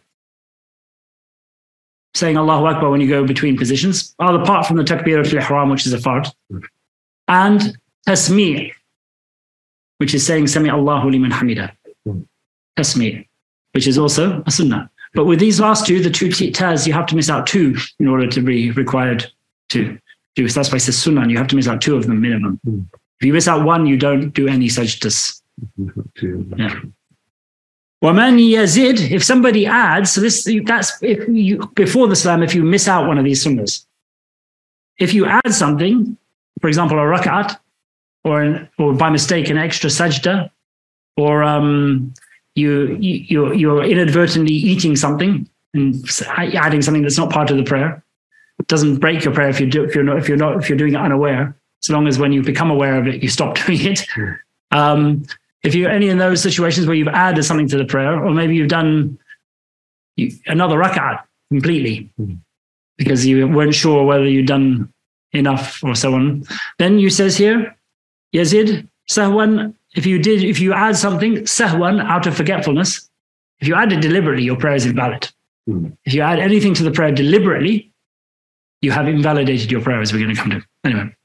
saying Allahu Akbar when you go between positions, apart from the takbir of al-ihram, which is a fard, and tasmi', which is saying Sami Allahu liman hamida. Tasmi', which is also a sunnah. But with these last two, the two tars, you have to miss out two in order to be required to do. So that's why it says sunnah, you have to miss out two of them minimum. Mm. If you miss out one, you don't do any sajdas. Yeah. وَمَنْ يَزِدْ, if somebody adds, so this that's if you before the salam, if you miss out one of these sunnahs. If you add something, for example, a rak'at, or an, or by mistake an extra sajda, or um, you you you're, you're inadvertently eating something and adding something that's not part of the prayer. It doesn't break your prayer if you do if you're not if you're not if you're doing it unaware, so long as when you become aware of it, you stop doing it. Mm. Um, if you're any in those situations where you've added something to the prayer, or maybe you've done you, another rak'at completely mm. because you weren't sure whether you'd done enough or so on, then you says here, Yazid sahwan. If you did, if you add something sahwan out of forgetfulness, if you add it deliberately, your prayer is invalid. Mm. If you add anything to the prayer deliberately, you have invalidated your prayer, as we're going to come to. Anyway.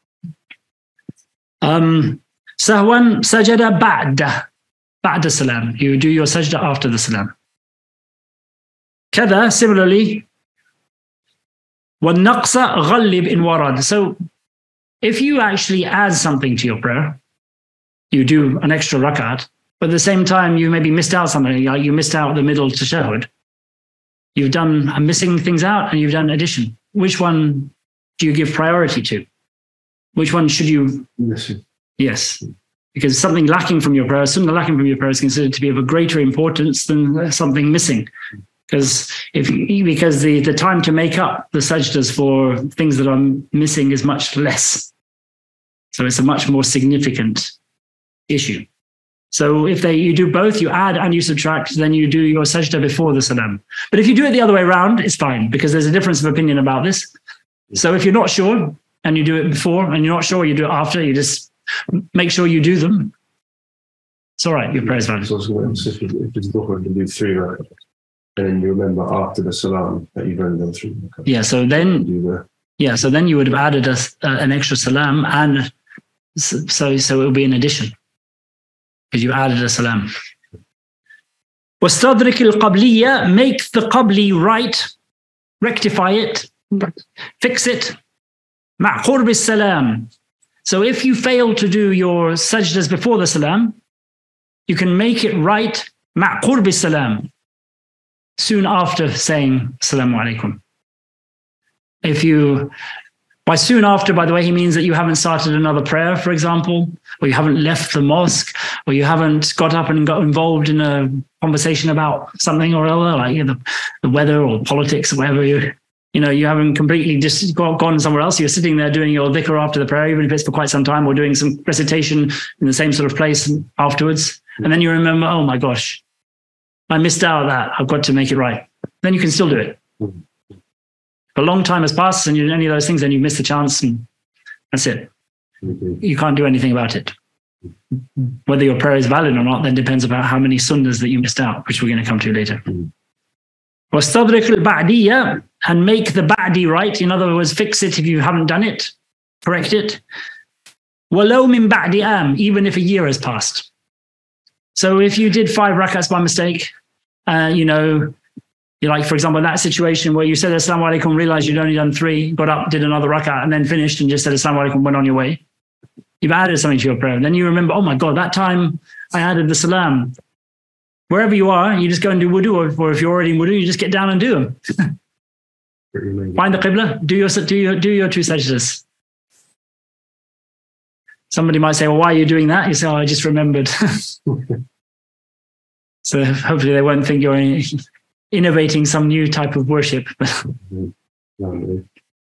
Um, Sahwan sajada ba'da. Ba'da salam. You do your sajda after the salam. Kada, similarly, وَالنَّقْصَ غَلِّبْ in warad. So if you actually add something to your prayer, you do an extra rak'at, but at the same time you maybe missed out something, like you missed out the middle tashahud. You've done I'm missing things out and you've done addition. Which one do you give priority to? Which one should you? Listen. Yes, because something lacking from your prayer, something lacking from your prayer is considered to be of a greater importance than something missing. Because if you, because the, the time to make up the sajdas for things that are missing is much less. So it's a much more significant issue. So if they you do both, you add and you subtract, then you do your sajda before the salam. But if you do it the other way around, it's fine, because there's a difference of opinion about this. So if you're not sure and you do it before, and you're not sure you do it after, you just make sure you do them. It's all right, your prayer is valid. So if it's dhuhr, you do three rak'ahs, and then you remember after the salam that you've only done three rak'ahs. Yeah, so then, yeah, so then you would have added a, uh, an extra salam and So, so, so it will be an addition because you added a salam. وَاسْتَدْرِكِ الْقَبْلِيَّةِ, make the qabli right, rectify it, fix it. مَعْ قُرْبِ السَّلَامِ. So if you fail to do your sajdas before the salam, you can make it right مَعْ قُرْبِ السَّلَامِ, soon after saying Assalamu alaikum. If you, by soon after, by the way, he means that you haven't started another prayer, for example, or you haven't left the mosque, or you haven't got up and got involved in a conversation about something or other, like you know, the, the weather or politics or whatever. You, you know, you haven't completely just got, gone somewhere else. You're sitting there doing your dhikr after the prayer, even if it's for quite some time, or doing some recitation in the same sort of place afterwards. And then you remember, oh my gosh, I missed out on that. I've got to make it right. Then you can still do it. A long time has passed and you do any of those things, then you miss the chance and that's it. Mm-hmm. You can't do anything about it. Whether your prayer is valid or not, then depends about how many sunnahs that you missed out, which we're going to come to later. وَاسْتَدْرِكِ الْبَعْدِيَّةِ, and make the ba'di right. In other words, fix it if you haven't done it. Correct it. وَلَوْ مِن بَعْدِ am, even if a year has passed. So if you did five rakats by mistake, uh, you know, you like, for example, that situation where you said Assalamu alaikum, realized you'd only done three, got up, did another rak'ah, and then finished and just said Assalamu alaikum, went on your way. You've added something to your prayer. And then you remember, oh my God, that time I added the salam. Wherever you are, you just go and do wudu, or, or if you're already in wudu, you just get down and do them. Find the qibla, do your, do your, do your two sajdas. Somebody might say, well, why are you doing that? You say, oh, I just remembered. So hopefully they won't think you're innovating some new type of worship. لغير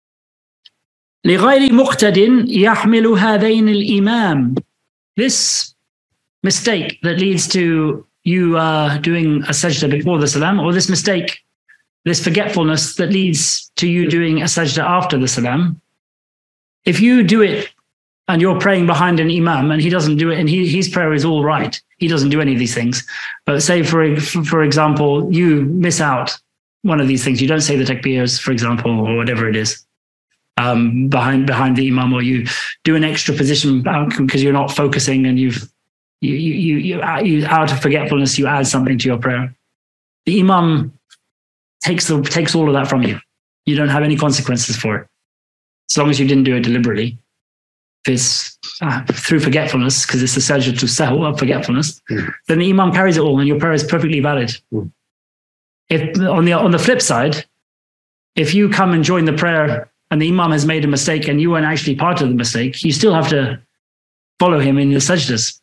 مقتد يحمل هذين الإمام. This mistake that leads to you uh, doing a sajda before the salam, or this mistake, this forgetfulness that leads to you doing a sajda after the salam, if you do it and you're praying behind an imam and he doesn't do it and he, his prayer is all right, he doesn't do any of these things. But say, for, for example, you miss out one of these things. You don't say the takbirs, for example, or whatever it is, um, behind behind the imam, or you do an extra position because you're not focusing and you've, you, you, you, you, you, out of forgetfulness, you add something to your prayer. The imam takes, the, takes all of that from you. You don't have any consequences for it, as long as you didn't do it deliberately. If it's uh, through forgetfulness, because it's a sajda to sahu of forgetfulness, mm. then the imam carries it all and your prayer is perfectly valid. Mm. If on the on the flip side, if you come and join the prayer and the imam has made a mistake and you weren't actually part of the mistake, you still have to follow him in the sajdas.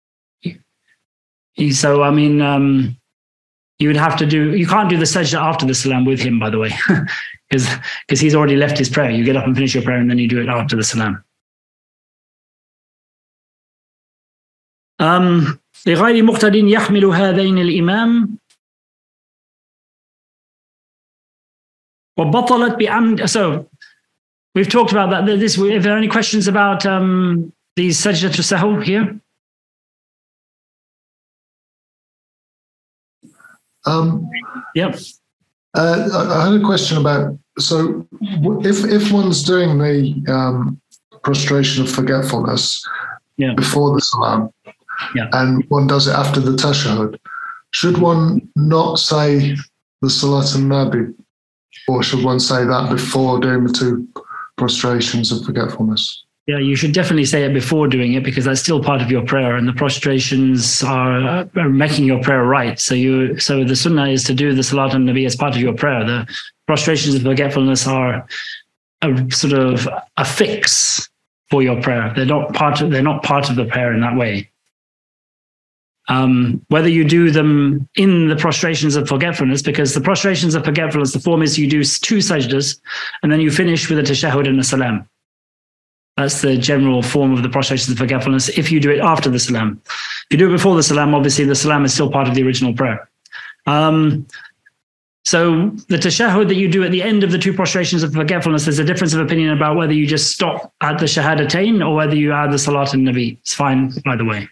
Mm. So, I mean, um, you would have to do, you can't do the sajda after the salam with him, by the way, because because he's already left his prayer. You get up and finish your prayer and then you do it after the salam. Um, لغير مقتد يحمل هذين الإمام وبطلت بعمد. So we've talked about that. This, if there are any questions about um, the sajda to sahu here? Um, yep. Uh, I had a question about, so if if one's doing the um, prostration of forgetfulness yeah. before the salam, yeah. and one does it after the tashahhud, should one not say the salat al-nabi, or should one say that before doing the two prostrations of forgetfulness? Yeah, you should definitely say it before doing it, because that's still part of your prayer, and the prostrations are, are making your prayer right. So you, so the sunnah is to do the salat al-nabi as part of your prayer. The prostrations of forgetfulness are a sort of a fix for your prayer. They're not part of, they're not part of the prayer in that way. Um, whether you do them in the prostrations of forgetfulness, because the prostrations of forgetfulness, the form is you do two sajdas and then you finish with a tashahhud and a salam. That's the general form of the prostrations of forgetfulness if you do it after the salam. If you do it before the salam, obviously the salam is still part of the original prayer. Um, so the tashahhud that you do at the end of the two prostrations of forgetfulness, there's a difference of opinion about whether you just stop at the shahadatain or whether you add the salat and nabi. It's fine either way.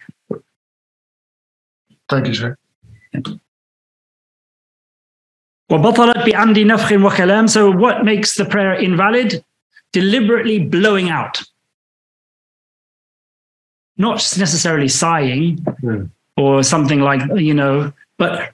Thank you, sir. وَبَطَلَتْ بِعَمْدِ نَفْخٍ وَكَلَامٍ. So what makes the prayer invalid? Deliberately blowing out. not necessarily sighing Yeah. or something like, you know, but,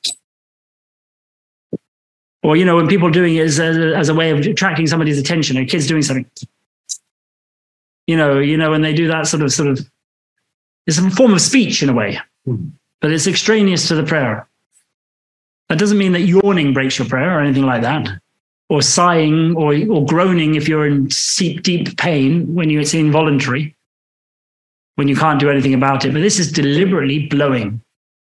or, you know, when people doing it as a, as a way of attracting somebody's attention, a kid's doing something, you know, you know, when they do that sort of, sort of, it's a form of speech in a way, Mm. but it's extraneous to the prayer. That doesn't mean that yawning breaks your prayer or anything like that, or sighing or, or groaning if you're in deep, deep pain when you, it's involuntary, when you can't do anything about it. But this is deliberately blowing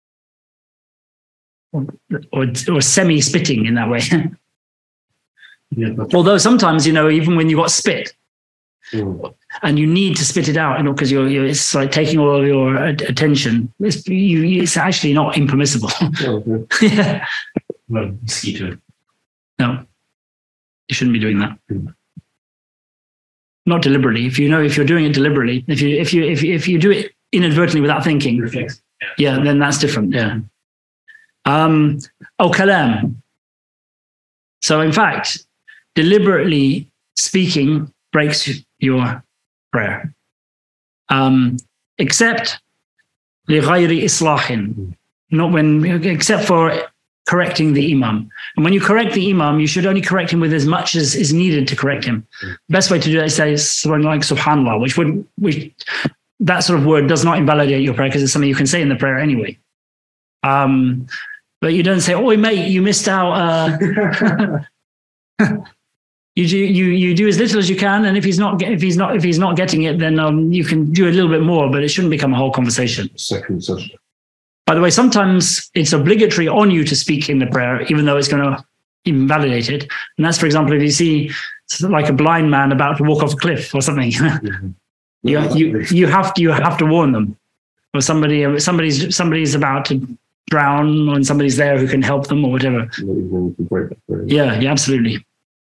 or, or, or semi-spitting in that way. Yeah, but, Although sometimes, you know, even when you got spit mm. and you need to spit it out, you know, because you're, you're, it's like taking all of your a- attention, it's, you, it's actually not impermissible. Oh, okay. Yeah. Well, mosquito. No, you shouldn't be doing that. Mm. Not deliberately. If you know, if you're doing it deliberately, if you if you if you, if you do it inadvertently without thinking, Reflex. yeah, then that's different. Yeah. Um. Oh, kalam. So in fact, deliberately speaking breaks your prayer. Um, except لغير إصلاح, not when, except for correcting the imam. And when you correct the imam, you should only correct him with as much as is needed to correct him. Best way to do that is say something like subhanallah, which would, which that sort of word does not invalidate your prayer because it's something you can say in the prayer anyway. Um, but you don't say, "Oi, mate, you missed out." Uh, you do you you do as little as you can, and if he's not if he's not if he's not getting it, then um, you can do a little bit more. But it shouldn't become a whole conversation. Second session. By the way, sometimes it's obligatory on you to speak in the prayer, even though it's going to invalidate it. And that's, for example, if you see like a blind man about to walk off a cliff or something, Mhm. you you you have to you have to warn them, or somebody somebody's somebody's about to drown, and somebody's there who can help them or whatever. Not even when you can break that prayer. Yeah, yeah, absolutely.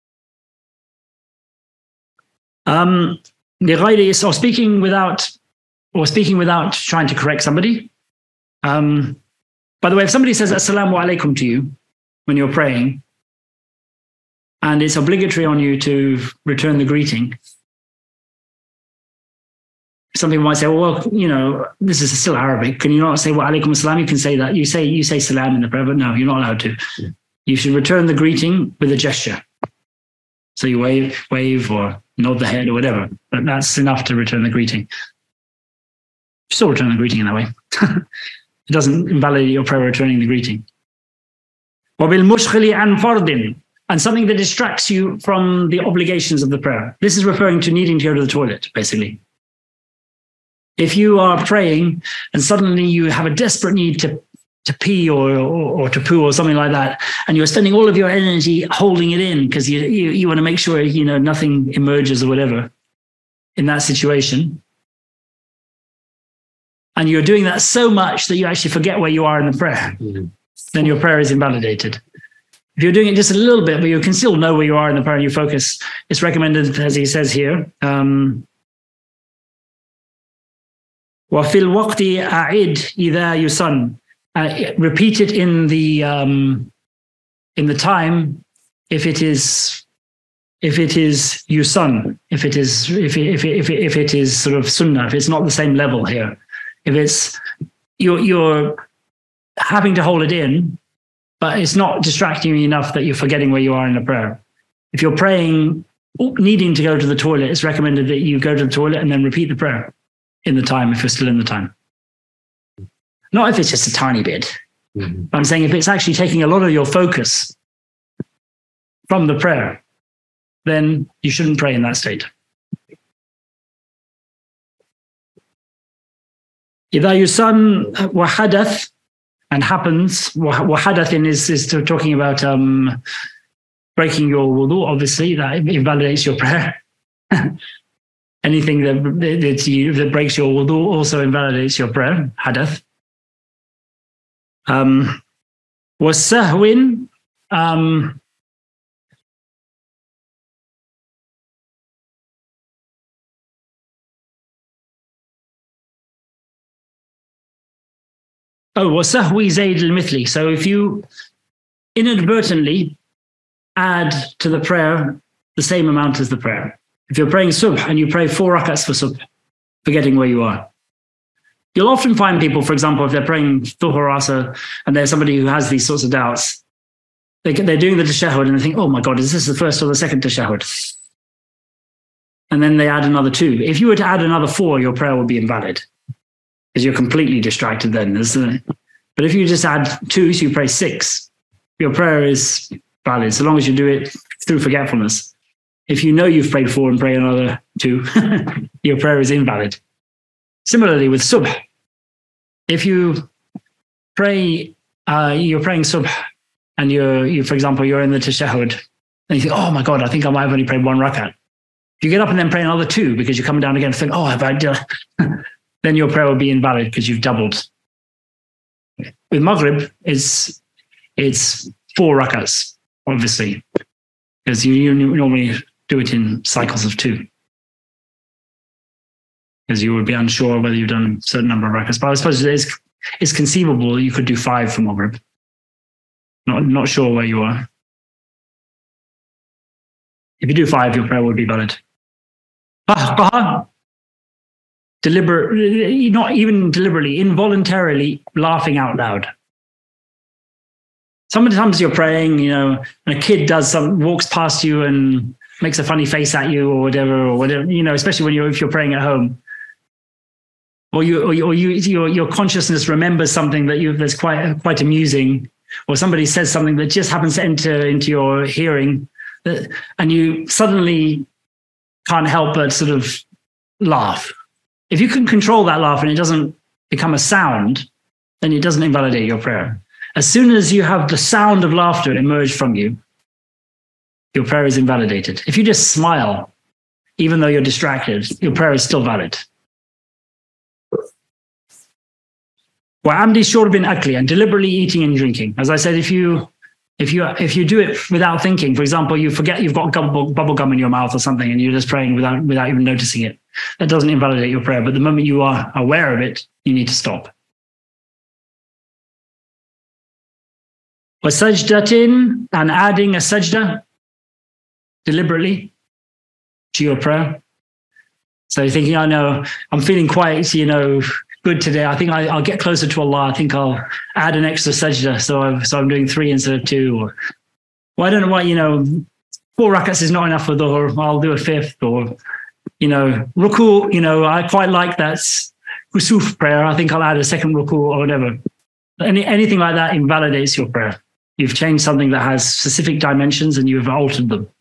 Um, لغير- or speaking without, or speaking without trying to correct somebody. Um, by the way, if somebody says assalamu alaikum to you when you're praying, and it's obligatory on you to return the greeting, some people might say, well, you know, this is still Arabic. Can you not say wa alaikum assalam? You can say that. You say you say salam in the prayer, but no, you're not allowed to. Yeah. You should return the greeting with a gesture. So you wave, wave, or nod the head, or whatever. But that's enough to return the greeting. Still return the greeting in that way. It doesn't invalidate your prayer returning the greeting. وَبِالْمُشْغِلِ عَنْ فَرْضٍ, and something that distracts you from the obligations of the prayer. This is referring to needing to go to the toilet, basically. If you are praying and suddenly you have a desperate need to, to pee or, or, or to poo or something like that, and you're spending all of your energy holding it in because you, you, you want to make sure, you know, nothing emerges or whatever in that situation. And you're doing that so much that you actually forget where you are in the prayer, Mhm. then your prayer is invalidated. If you're doing it just a little bit, but you can still know where you are in the prayer and you focus, it's recommended, as he says here, um, وَفِي الْوَقْتِ أَعِدْ إِذَا يُسَنْ, uh, repeat it in the um, in the time if it is if it is yusan, if it is if it, if it, if it, if it is sort of sunnah, if it's not the same level here, if it's you're you're having to hold it in, but it's not distracting you enough that you're forgetting where you are in the prayer. If you're praying needing to go to the toilet, it's recommended that you go to the toilet and then repeat the prayer in the time if you're still in the time. Not if it's just a tiny bit. Mhm. I'm saying if it's actually taking a lot of your focus from the prayer, then you shouldn't pray in that state. إذا يسن وحدث, and happens, وحدث is, is talking about um, breaking your wudu, obviously, that invalidates your prayer. Anything that, that, you, that breaks your wudu also invalidates your prayer, hadath. Um, وَالسَّهْوٍ, um, oh, وَسَهْوِ زَيْدِ الْمِثْلِ. So if you inadvertently add to the prayer the same amount as the prayer. If you're praying subh and you pray four rakats for subh, forgetting where you are, You'll often find people, for example, if they're praying Dhuhr or Asr, and there's somebody who has these sorts of doubts, they, they're doing the tashahhud and they think, oh my God, is this the first or the second tashahhud? And then they add another two. If you were to add another four, your prayer would be invalid because you're completely distracted then. A, but if you just add two, so you pray six, your prayer is valid, so long as you do it through forgetfulness. If you know you've prayed four and pray another two, your prayer is invalid. Similarly with subh, if you pray, uh, you're praying subh, and you're, you, for example, you're in the tashahhud, and you think, oh my God, I think I might have only prayed one rakat. If you get up and then pray another two because you're coming down again and think, oh, have I done? Then your prayer will be invalid because you've doubled. With Maghrib, it's, it's four rakats, obviously, because you, you normally do it in cycles of two. Because you would be unsure whether you've done a certain number of rakats. But I suppose it is, it's conceivable you could do five for Maghrib. Not, not sure where you are. If you do five, your prayer would be valid. Ah, deliberate, not even deliberately, involuntarily laughing out loud. Sometimes you're praying, you know, and a kid does some, walks past you and makes a funny face at you or whatever, or whatever, you know, especially when you're, if you're praying at home. Or you, or you, or you your, your consciousness remembers something that you that's quite, quite amusing, or somebody says something that just happens to enter into your hearing, that, and you suddenly can't help but sort of laugh. If you can control that laugh and it doesn't become a sound, then it doesn't invalidate your prayer. As soon as you have the sound of laughter emerge from you, your prayer is invalidated. If you just smile, even though you're distracted, your prayer is still valid. وَعَمْدِ شُرْبٍ أَكْلٍ, and deliberately eating and drinking. As I said, if you if you if you do it without thinking, for example, you forget you've got bubble, bubble gum in your mouth or something, and you're just praying without without even noticing it, that doesn't invalidate your prayer. But the moment you are aware of it, you need to stop. وَسَجْدَةٍ, and adding a sajda deliberately to your prayer. So you're thinking, I know, I'm feeling quite, you know, good today. I think I, I'll get closer to Allah. I think I'll add an extra sajda. So, I've, so I'm doing three instead of two. Or, well, I don't know why, you know, four rakats is not enough for dhuhr. I'll do a fifth. Or, you know, ruku, you know, I quite like that kusuf prayer. I think I'll add a second ruku or whatever. Any, anything like that invalidates your prayer. You've changed something that has specific dimensions and you've altered them.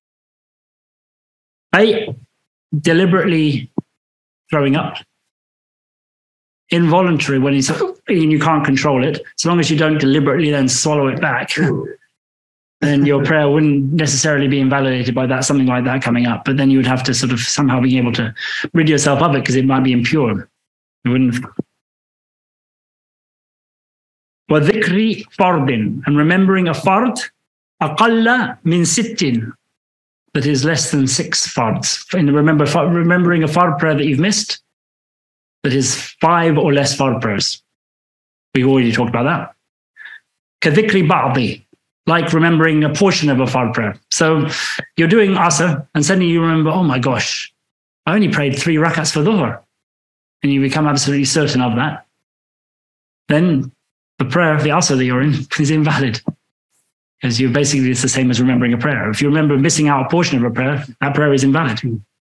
Eight, deliberately throwing up. Involuntary, when it's and you can't control it, so long as you don't deliberately then swallow it back, then your prayer wouldn't necessarily be invalidated by that, something like that coming up. But then you would have to sort of somehow be able to rid yourself of it because it might be impure. It wouldn't. وَذِكْرِ فَرْضٍ, and remembering a fard, أَقَلَّ مِنْ سِتٍّ, that is less than six fards. And remember, remembering a fard prayer that you've missed, that is five or less fard prayers. We've already talked about that. كَذِكْرِ بَعْضِ, like remembering a portion of a fard prayer. So you're doing Asr, and suddenly you remember, oh my gosh, I only prayed three rakats for dhuhr. And you become absolutely certain of that. Then the prayer of the Asr that you're in is invalid. Because you basically, it's the same as remembering a prayer. If you remember missing out a portion of a prayer, that prayer is invalid.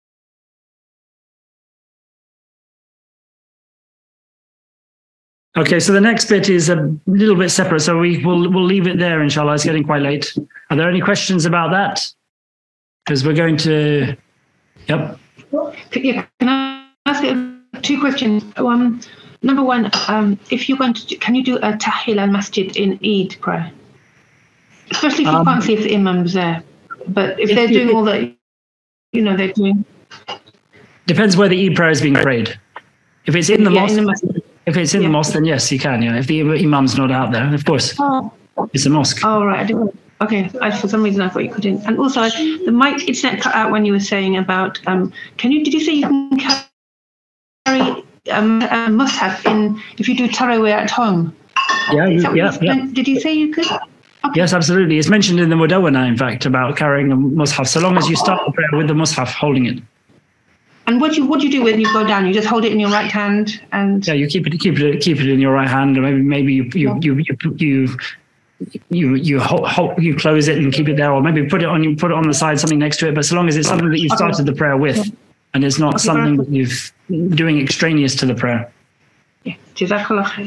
Okay, so the next bit is a little bit separate, so we will we'll leave it there, inshallah. It's getting quite late. Are there any questions about that? Because we're going to, yep. Yeah, can I ask two questions? Um, number one, um, if you're going to, do, can you do a tahiyya al-masjid in Eid prayer? Especially if you um, can't see if the imam's there. But if, if they're doing you, all that, you know, they're doing. Depends where the Eid prayer is being prayed. If it's in the yeah, mosque. In the masjid. If it's in yeah. the mosque, then yes, you can. Yeah, if the imam's not out there, of course, oh. it's a mosque. Oh, right. I didn't, okay. I, for some reason, I thought you couldn't. And also, the mic internet cut out when you were saying about. Um, can you? Did you say you can carry um, a mushaf in if you do tarawih at home? Yeah, you, yeah, yeah. Did you say you could? Okay. Yes, absolutely. It's mentioned in the Mudawwana, in fact, about carrying a mushaf. So long as you start the prayer with the mushaf holding it. And what do you what do you do when you go down? You just hold it in your right hand and Yeah, you keep it keep it keep it in your right hand, or maybe maybe you you you you you you you, hold, hold, you close it and keep it there, or maybe put it on you put it on the side, something next to it. But so long as it's something that you started the prayer with, and it's not something that you've doing extraneous to the prayer. Yeah. Jazakallah khair.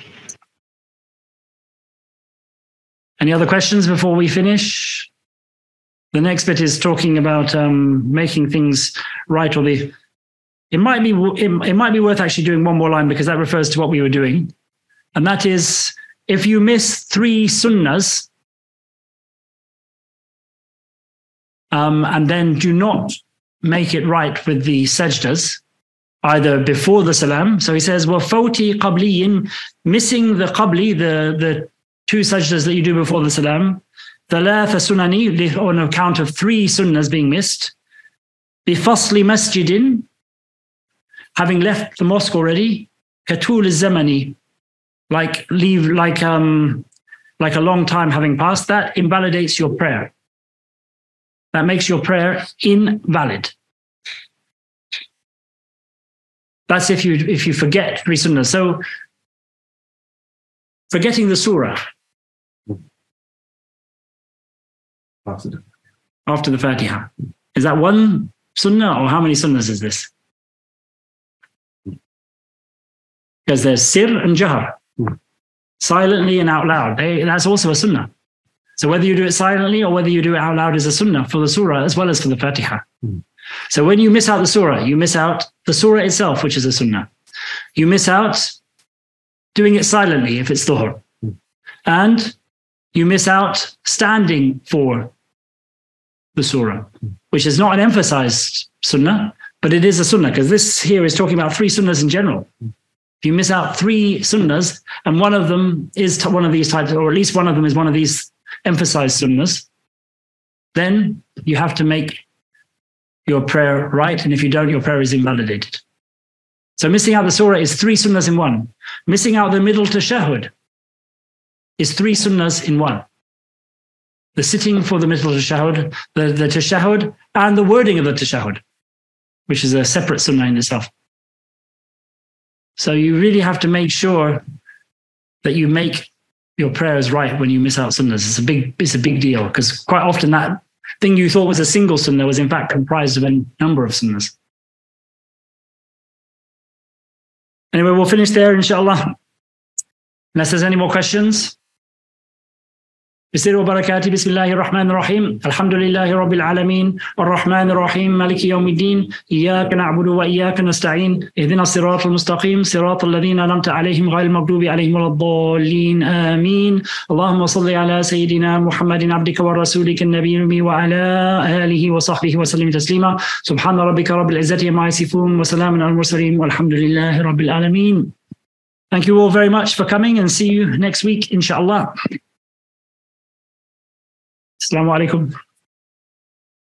Any other questions before we finish? The next bit is talking about um, making things right, or the. It might be it, it might be worth actually doing one more line, because that refers to what we were doing, and that is if you miss three sunnahs, um, and then do not make it right with the sajdas, either before the salam. So he says, "Wa fawti qabliyin," missing the qabli, the the two sajdas that you do before the salam. ثلاث سنني, on account of three sunnahs being missed. بفصل مسجد, having left the mosque already. كطول الزمن, like leave like um like a long time having passed. That invalidates your prayer. That makes your prayer invalid. That's if you if you forget three sunnahs. So forgetting the surah After the after the Fatiha. Is that one sunnah, or how many sunnahs is this? Because there's sir and jahar, silently and out loud. They, that's also a sunnah. So whether you do it silently or whether you do it out loud is a sunnah for the surah as well as for the Fatiha. Mm. So when you miss out the surah, you miss out the surah itself, which is a sunnah. You miss out doing it silently if it's dhuhr. Mm. And you miss out standing for the surah, which is not an emphasized sunnah, but it is a sunnah, because this here is talking about three sunnahs in general. If you miss out three sunnahs, and one of them is one of these types, or at least one of them is one of these emphasized sunnahs, then you have to make your prayer right, and if you don't, your prayer is invalidated. So missing out the surah is three sunnahs in one. Missing out the middle tashahhud is three sunnahs in one. The sitting for the middle tashahhud, the, the tashahhud, and the wording of the tashahhud, which is a separate sunnah in itself. So you really have to make sure that you make your prayers right when you miss out sunnahs. It's a big, it's a big deal, because quite often that thing you thought was a single sunnah was in fact comprised of a number of sunnahs. Anyway, we'll finish there, inshallah. Unless there's any more questions. بسر وبركاته بسم الله الرحمن الرحيم الحمد لله رب العالمين الرحمن الرحيم مالك يوم الدين إياك نعبد وإياك نستعين اهدنا الصراط المستقيم صراط الذين أنعمت عليهم غير المغضوب عليهم ولا الضالين آمين اللهم صل على سيدنا محمد عبدك ورسولك النبي الأمي وعلى آله وصحبه وسلم تسليما سبحان ربك رب العزة عما يصفون وسلام على المرسلين والحمد لله رب العالمين. Thank you all very much for coming, and see you next week, inshallah. Assalamu alaikum.